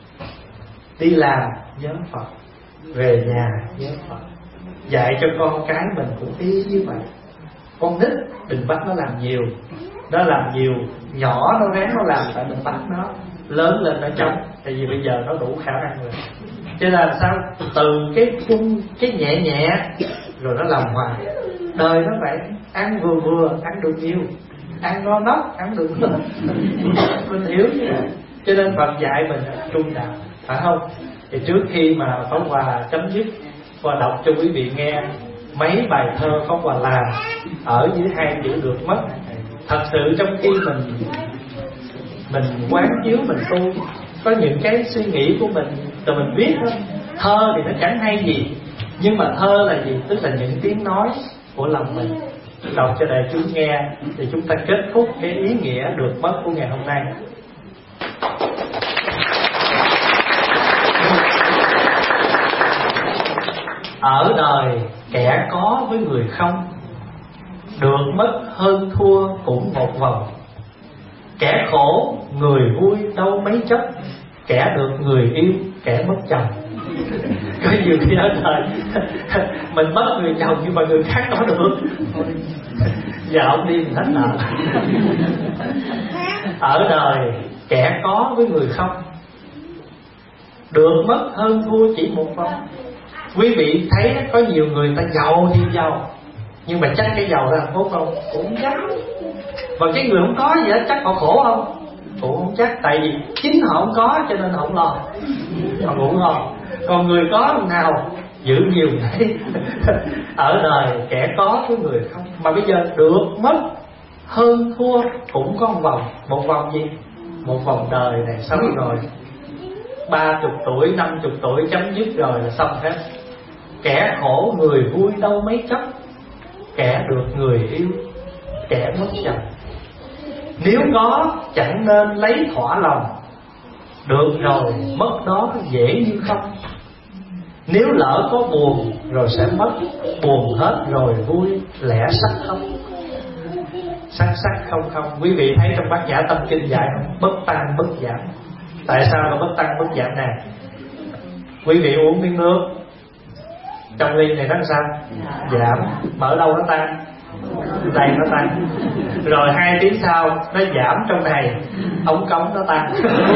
đi làm nhớ Phật, về nhà nhớ Phật. Dạy cho con cái mình cũng y như vậy. Con nít đừng bắt nó làm nhiều, nó làm nhiều nhỏ nó ráng nó làm, tại mình bắt nó lớn lên nó chống, tại vì bây giờ nó đủ khả năng rồi. Cho nên làm sao từ cái cung cái nhẹ nhẹ rồi nó làm hoài. Đời nó vậy, ăn vừa vừa ăn được nhiều, ăn ngon nóc ăn được lớn. Mình hiểu như vậy. Cho nên Phật dạy mình trung đạo, phải không? Thì trước khi mà Pháp Hòa chấm dứt và đọc cho quý vị nghe mấy bài thơ Pháp Hòa làm ở dưới hai chữ được mất. Thật sự trong khi mình mình quán chiếu mình tu, có những cái suy nghĩ của mình rồi mình viết thôi. Thơ thì nó chẳng hay gì, nhưng mà thơ là gì? Tức là những tiếng nói của lòng mình, đọc cho đại chúng nghe thì chúng ta kết thúc cái ý nghĩa được mất của ngày hôm nay. Ở đời kẻ có với người không, được mất hơn thua cũng một vòng. Kẻ khổ người vui đâu mấy chốc, kẻ được người yêu kẻ mất chồng. Có nhiều khi ở đời mình mất người chồng nhưng mà người khác có được. Giờ ông đi mình hết nợ. Ở đời kẻ có với người không, được mất hơn thua chỉ một vòng. Quý vị thấy có nhiều người ta giàu thì giàu, nhưng mà chắc cái giàu ra hạnh phúc không? Cũng chắc. Và cái người không có gì hết chắc họ khổ không? Cũng không chắc, tại vì chính họ không có cho nên họ không lo, họ cũng lo. Còn người có nào giữ nhiều đấy. Ở đời kẻ có với người không. Mà bây giờ được mất hơn thua cũng có một vòng. Một vòng gì? Một vòng đời này xong rồi. Ba chục tuổi, năm chục tuổi chấm dứt rồi là xong hết. Kẻ khổ người vui đâu mấy chốc, kẻ được người yêu, kẻ mất chồng. Nếu có chẳng nên lấy thỏa lòng, được rồi mất đó dễ như không. Nếu lỡ có buồn rồi sẽ mất, buồn hết rồi vui lẽ sắc không. Sắc sắc không không. Quý vị thấy trong Bát Nhã Tâm Kinh dạy không? Bất tăng bất giảm. Tại sao là bất tăng bất giảm nè? Quý vị uống miếng nước, trong ly này nó sao? Giảm. Mà ở đâu nó tăng? Đây nó tăng. Rồi hai tiếng sau nó giảm trong này, ống cống nó tăng.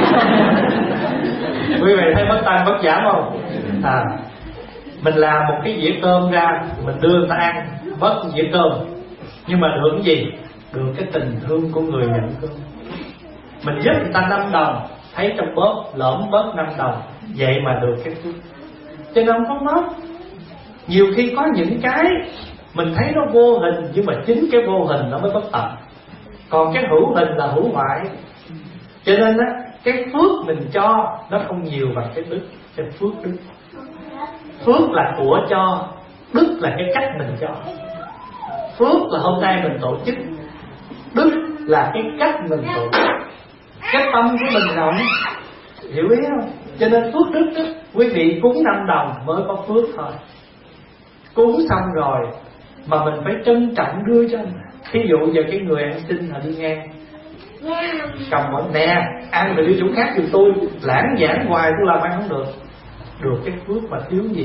Quý vị thấy bất tăng bất giảm không? À, mình làm một cái dĩa cơm ra, mình đưa người ta ăn, mất dĩa cơm, nhưng mà được cái gì? Được cái tình thương của người nhận cơm. Mình giúp người ta năm đồng, thấy trong bóp lõm bớt năm đồng, vậy mà được cái phước. Cho nên không có mất. Nhiều khi có những cái mình thấy nó vô hình, nhưng mà chính cái vô hình nó mới bất tận. Còn cái hữu hình là hữu hoại. Cho nên á, cái phước mình cho nó không nhiều bằng cái đức. Cái phước đức, phước là của cho, đức là cái cách mình cho. Phước là hôm nay mình tổ chức, đức là cái cách mình tổ chức. Cái tâm của mình rộng, hiểu ý không? Cho nên phước đức đó, quý vị cúng năm đồng mới có phước thôi. Cúng xong rồi mà mình phải trân trọng đưa cho anh. Thí dụ giờ cái người ăn xin họ đi ngang, cầm một nè, ăn rồi đi chỗ khác giùm tôi, lãng giảng hoài tôi làm ăn không được. Được cái phước mà thiếu gì?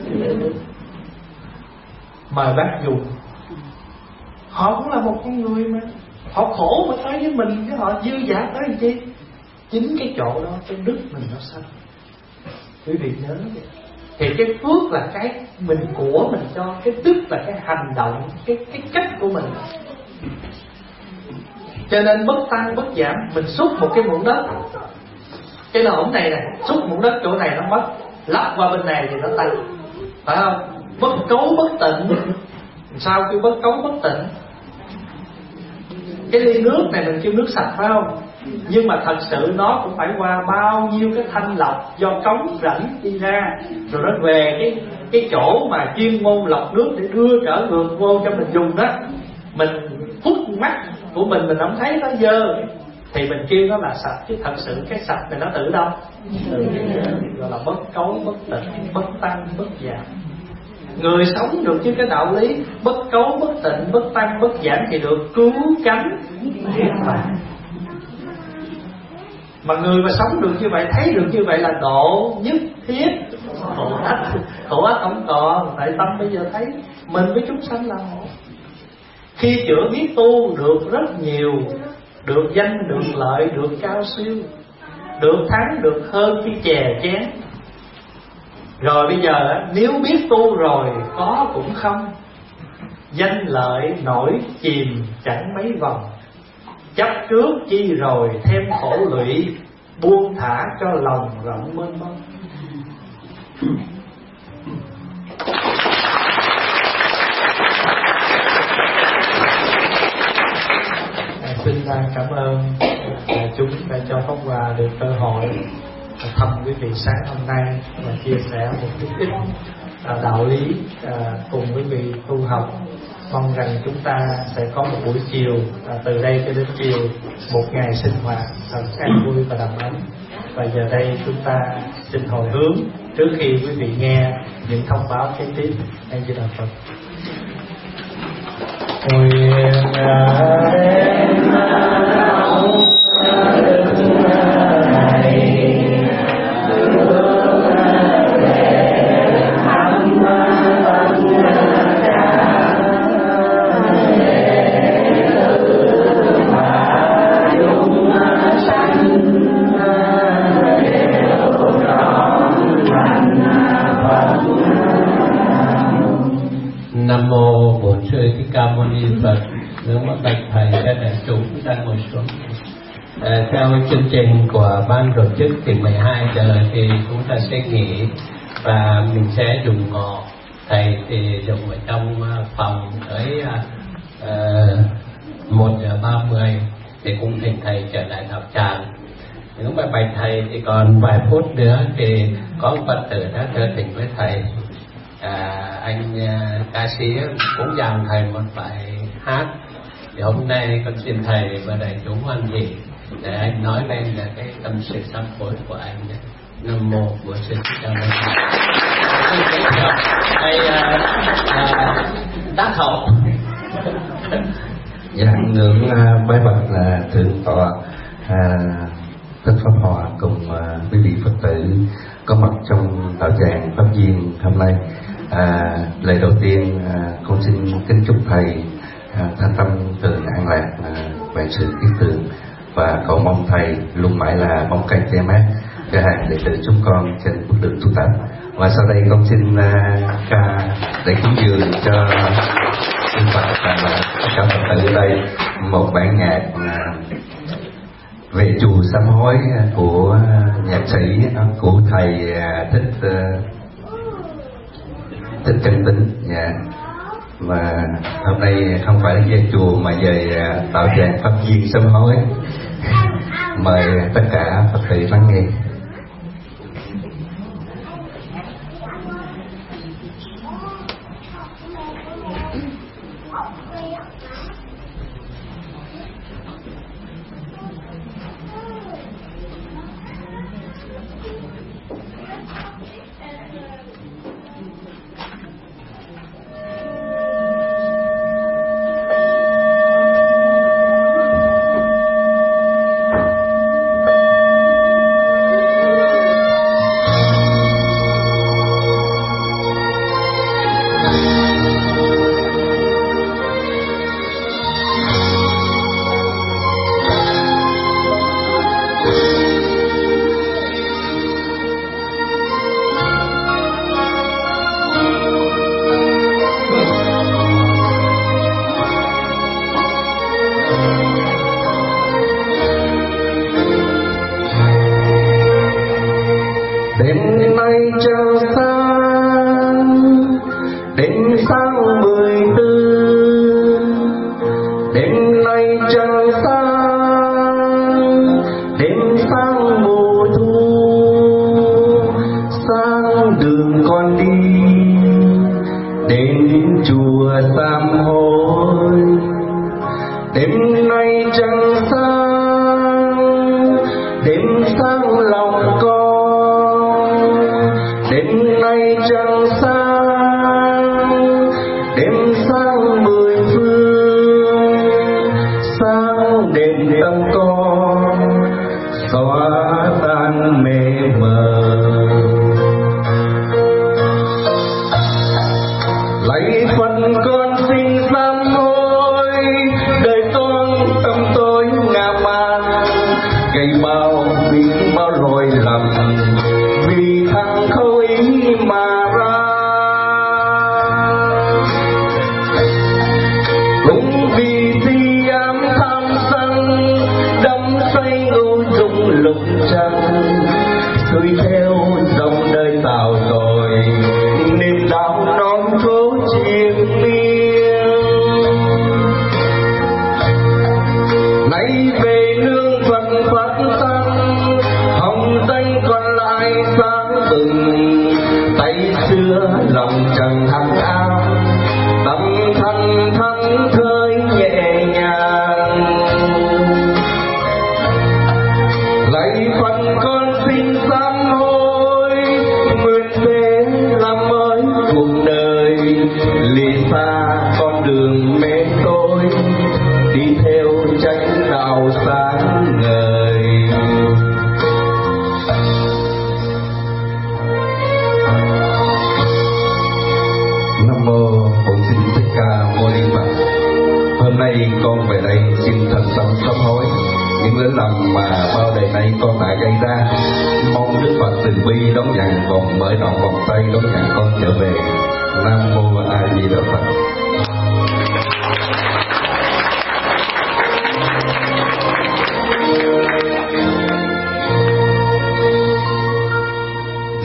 Mời bác dùng. Họ cũng là một con người mà, họ khổ mà tới với mình, cái họ dư dả tới làm chi? Chính cái chỗ đó, cái đức mình nó sanh. Quý vị nhớ vậy. Thì cái phước là cái mình của mình cho, cái đức là cái hành động, cái cái cách của mình. Cho nên bất tăng bất giảm. Mình xúc một cái muỗng đất, cái lỗ này nè, xúc muỗng đất chỗ này nó mất, lắp qua bên này thì nó tăng, phải không? Bất cấu bất tịnh. Sao kêu bất cấu bất tịnh? Cái ly nước này mình kêu nước sạch phải không? Nhưng mà thật sự nó cũng phải qua bao nhiêu cái thanh lọc do cống rãnh đi ra, rồi nó về cái cái chỗ mà chuyên môn lọc nước để đưa trở ngược vô cho mình dùng đó. Mình phút mắt của mình mình không thấy nó dơ thì mình kêu nó là sạch, chứ thật sự cái sạch này nó từ đâu? Từ gọi là bất cấu bất tịnh, bất tăng bất giảm. Người sống được chứ cái đạo lý bất cấu bất tịnh, bất tăng bất giảm thì được cứu cánh niết bàn. Mà người mà sống được như vậy, thấy được như vậy là độ nhất thiết khổ ách. Khổ ách không còn, tại tâm bây giờ thấy mình với chúng sanh là một. Khi chưa biết tu được rất nhiều, được danh, được lợi, được cao siêu, được thắng, được hơn khi chè chén. Rồi bây giờ nếu biết tu rồi có cũng không, danh lợi nổi chìm chẳng mấy vòng. Chấp trước chi rồi thêm khổ lụy, buông thả cho lòng rộng mênh mông. À, xin cảm ơn à, chúng đã cho Pháp Hòa được cơ hội thăm quý vị sáng hôm nay và chia sẻ một chút ít à, đạo lý à, cùng quý vị tu học. Mong rằng chúng ta sẽ có một buổi chiều à, từ đây cho đến chiều, một ngày sinh hoạt thật an vui và đầm ấm. Và giờ đây chúng ta xin hồi hướng trước khi quý vị nghe những thông báo kế tiếp. Anh Di Đà Phật. Nguyện đến Nam mô Bổn Sư Thích Ca Mâu Ni Phật. Hướng mắt bạch thầy các đại chúng đang ngồi xuống. À, theo chương trình của ban tổ chức thì mười hai giờ thì chúng ta sẽ nghỉ và mình sẽ dùng ngọ. Thầy thì dùng ở trong phòng tới uh, một giờ ba mươi thì cũng thỉnh thầy trở lại đạo tràng. Nếu mà bạch thầy thì còn vài phút nữa thì có Phật tử đã thưa thỉnh với thầy. À, anh uh, ca sĩ cũng dàn thầy một bài hát. Thì hôm nay con xin thầy và đại chúng hoan hỷ để anh nói lên là cái tâm sự sám hối của anh. Nam mô Bổn Sư Thích Ca Mâu Ni. Thầy tác hậu. Dạ, ngưỡng bái bạch là thượng tọa à, Thích Pháp Hòa cùng à, quý vị Phật tử có mặt trong đạo tràng Pháp Duyên hôm nay. À, lời đầu tiên à, con xin kính chúc thầy à, thanh tâm tường an lạc, à, vạn sự kiết tường, và cầu mong thầy luôn mãi là bóng cây che mát cho hàng đệ tử chúng con trên bước đường tu tập. Và sau đây con xin uh, ca để cúng dường cho sư Phật và tất cả Phật tử ở đây một bản nhạc uh, về chùa sám hối của uh, nhạc sĩ uh, của thầy uh, thích uh, thích Chân Tính. Yeah. Và hôm nay không phải về chùa mà về uh, đạo tràng Pháp Duyên sám hối. Mời tất cả Phật tử lắng nghe.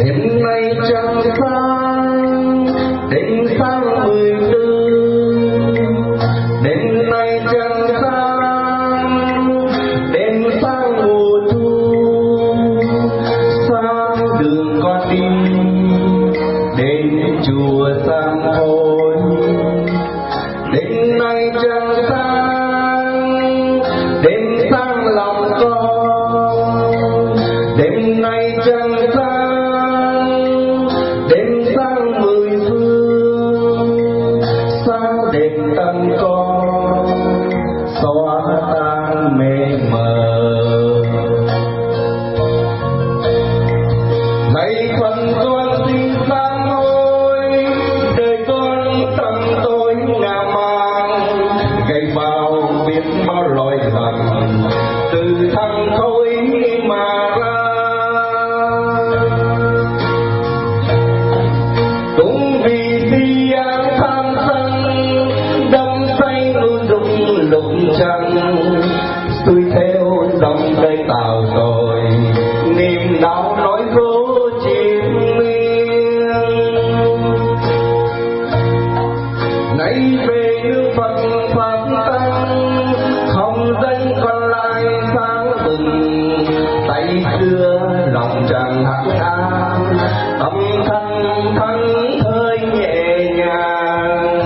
đêm nay trăng sáng đêm sáng mười tư, đêm nay trăng sáng đêm sáng mùa thu, sáng đường con đi đến chùa Sám Hối. Đêm nay trăng sáng đêm sáng lòng con, đêm nay trăng sáng đêm sáng mười phương, sáng đêm tâm con xóa tan mê mờ. Lạy phần con xin sám hối, đời con tâm tôi ngả màng, gây bao biết bao lỗi lầm từ thân khối mà ra. Cũng vì si ám tham sân đắm say luôn đục lục trần, xuôi theo dòng cây tàu rồi niềm đau nỗi vô triền miên. Nay về nước Phật pháp tăng, không danh còn lại sáng bừng, tay xưa lòng tràn hắc ám, tâm thân thân hơi nhẹ nhàng.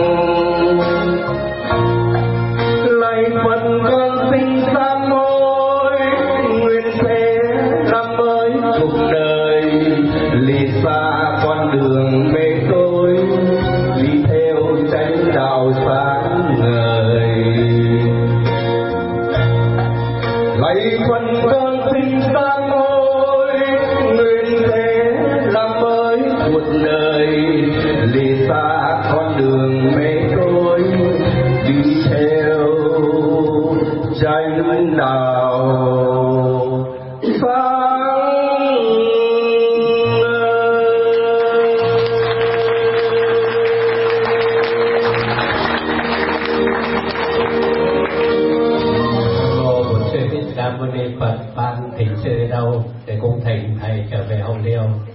Lạy Phật con xin sám hối, nguyện thế năm mới cuộc đời lìa xa con đường mê tối, đi theo chánh đạo sáng ngời. Lạy Phật con xin sám hối, nguyện thế năm mới cuộc đời lìa xa con đường mê tối, đi theo chánh đạo sáng Mô Bổn Sư Thích Ca Mâu Ni Phật. Ban thỉnh sư đâu để cung thỉnh thầy trở về Hồng Liêu.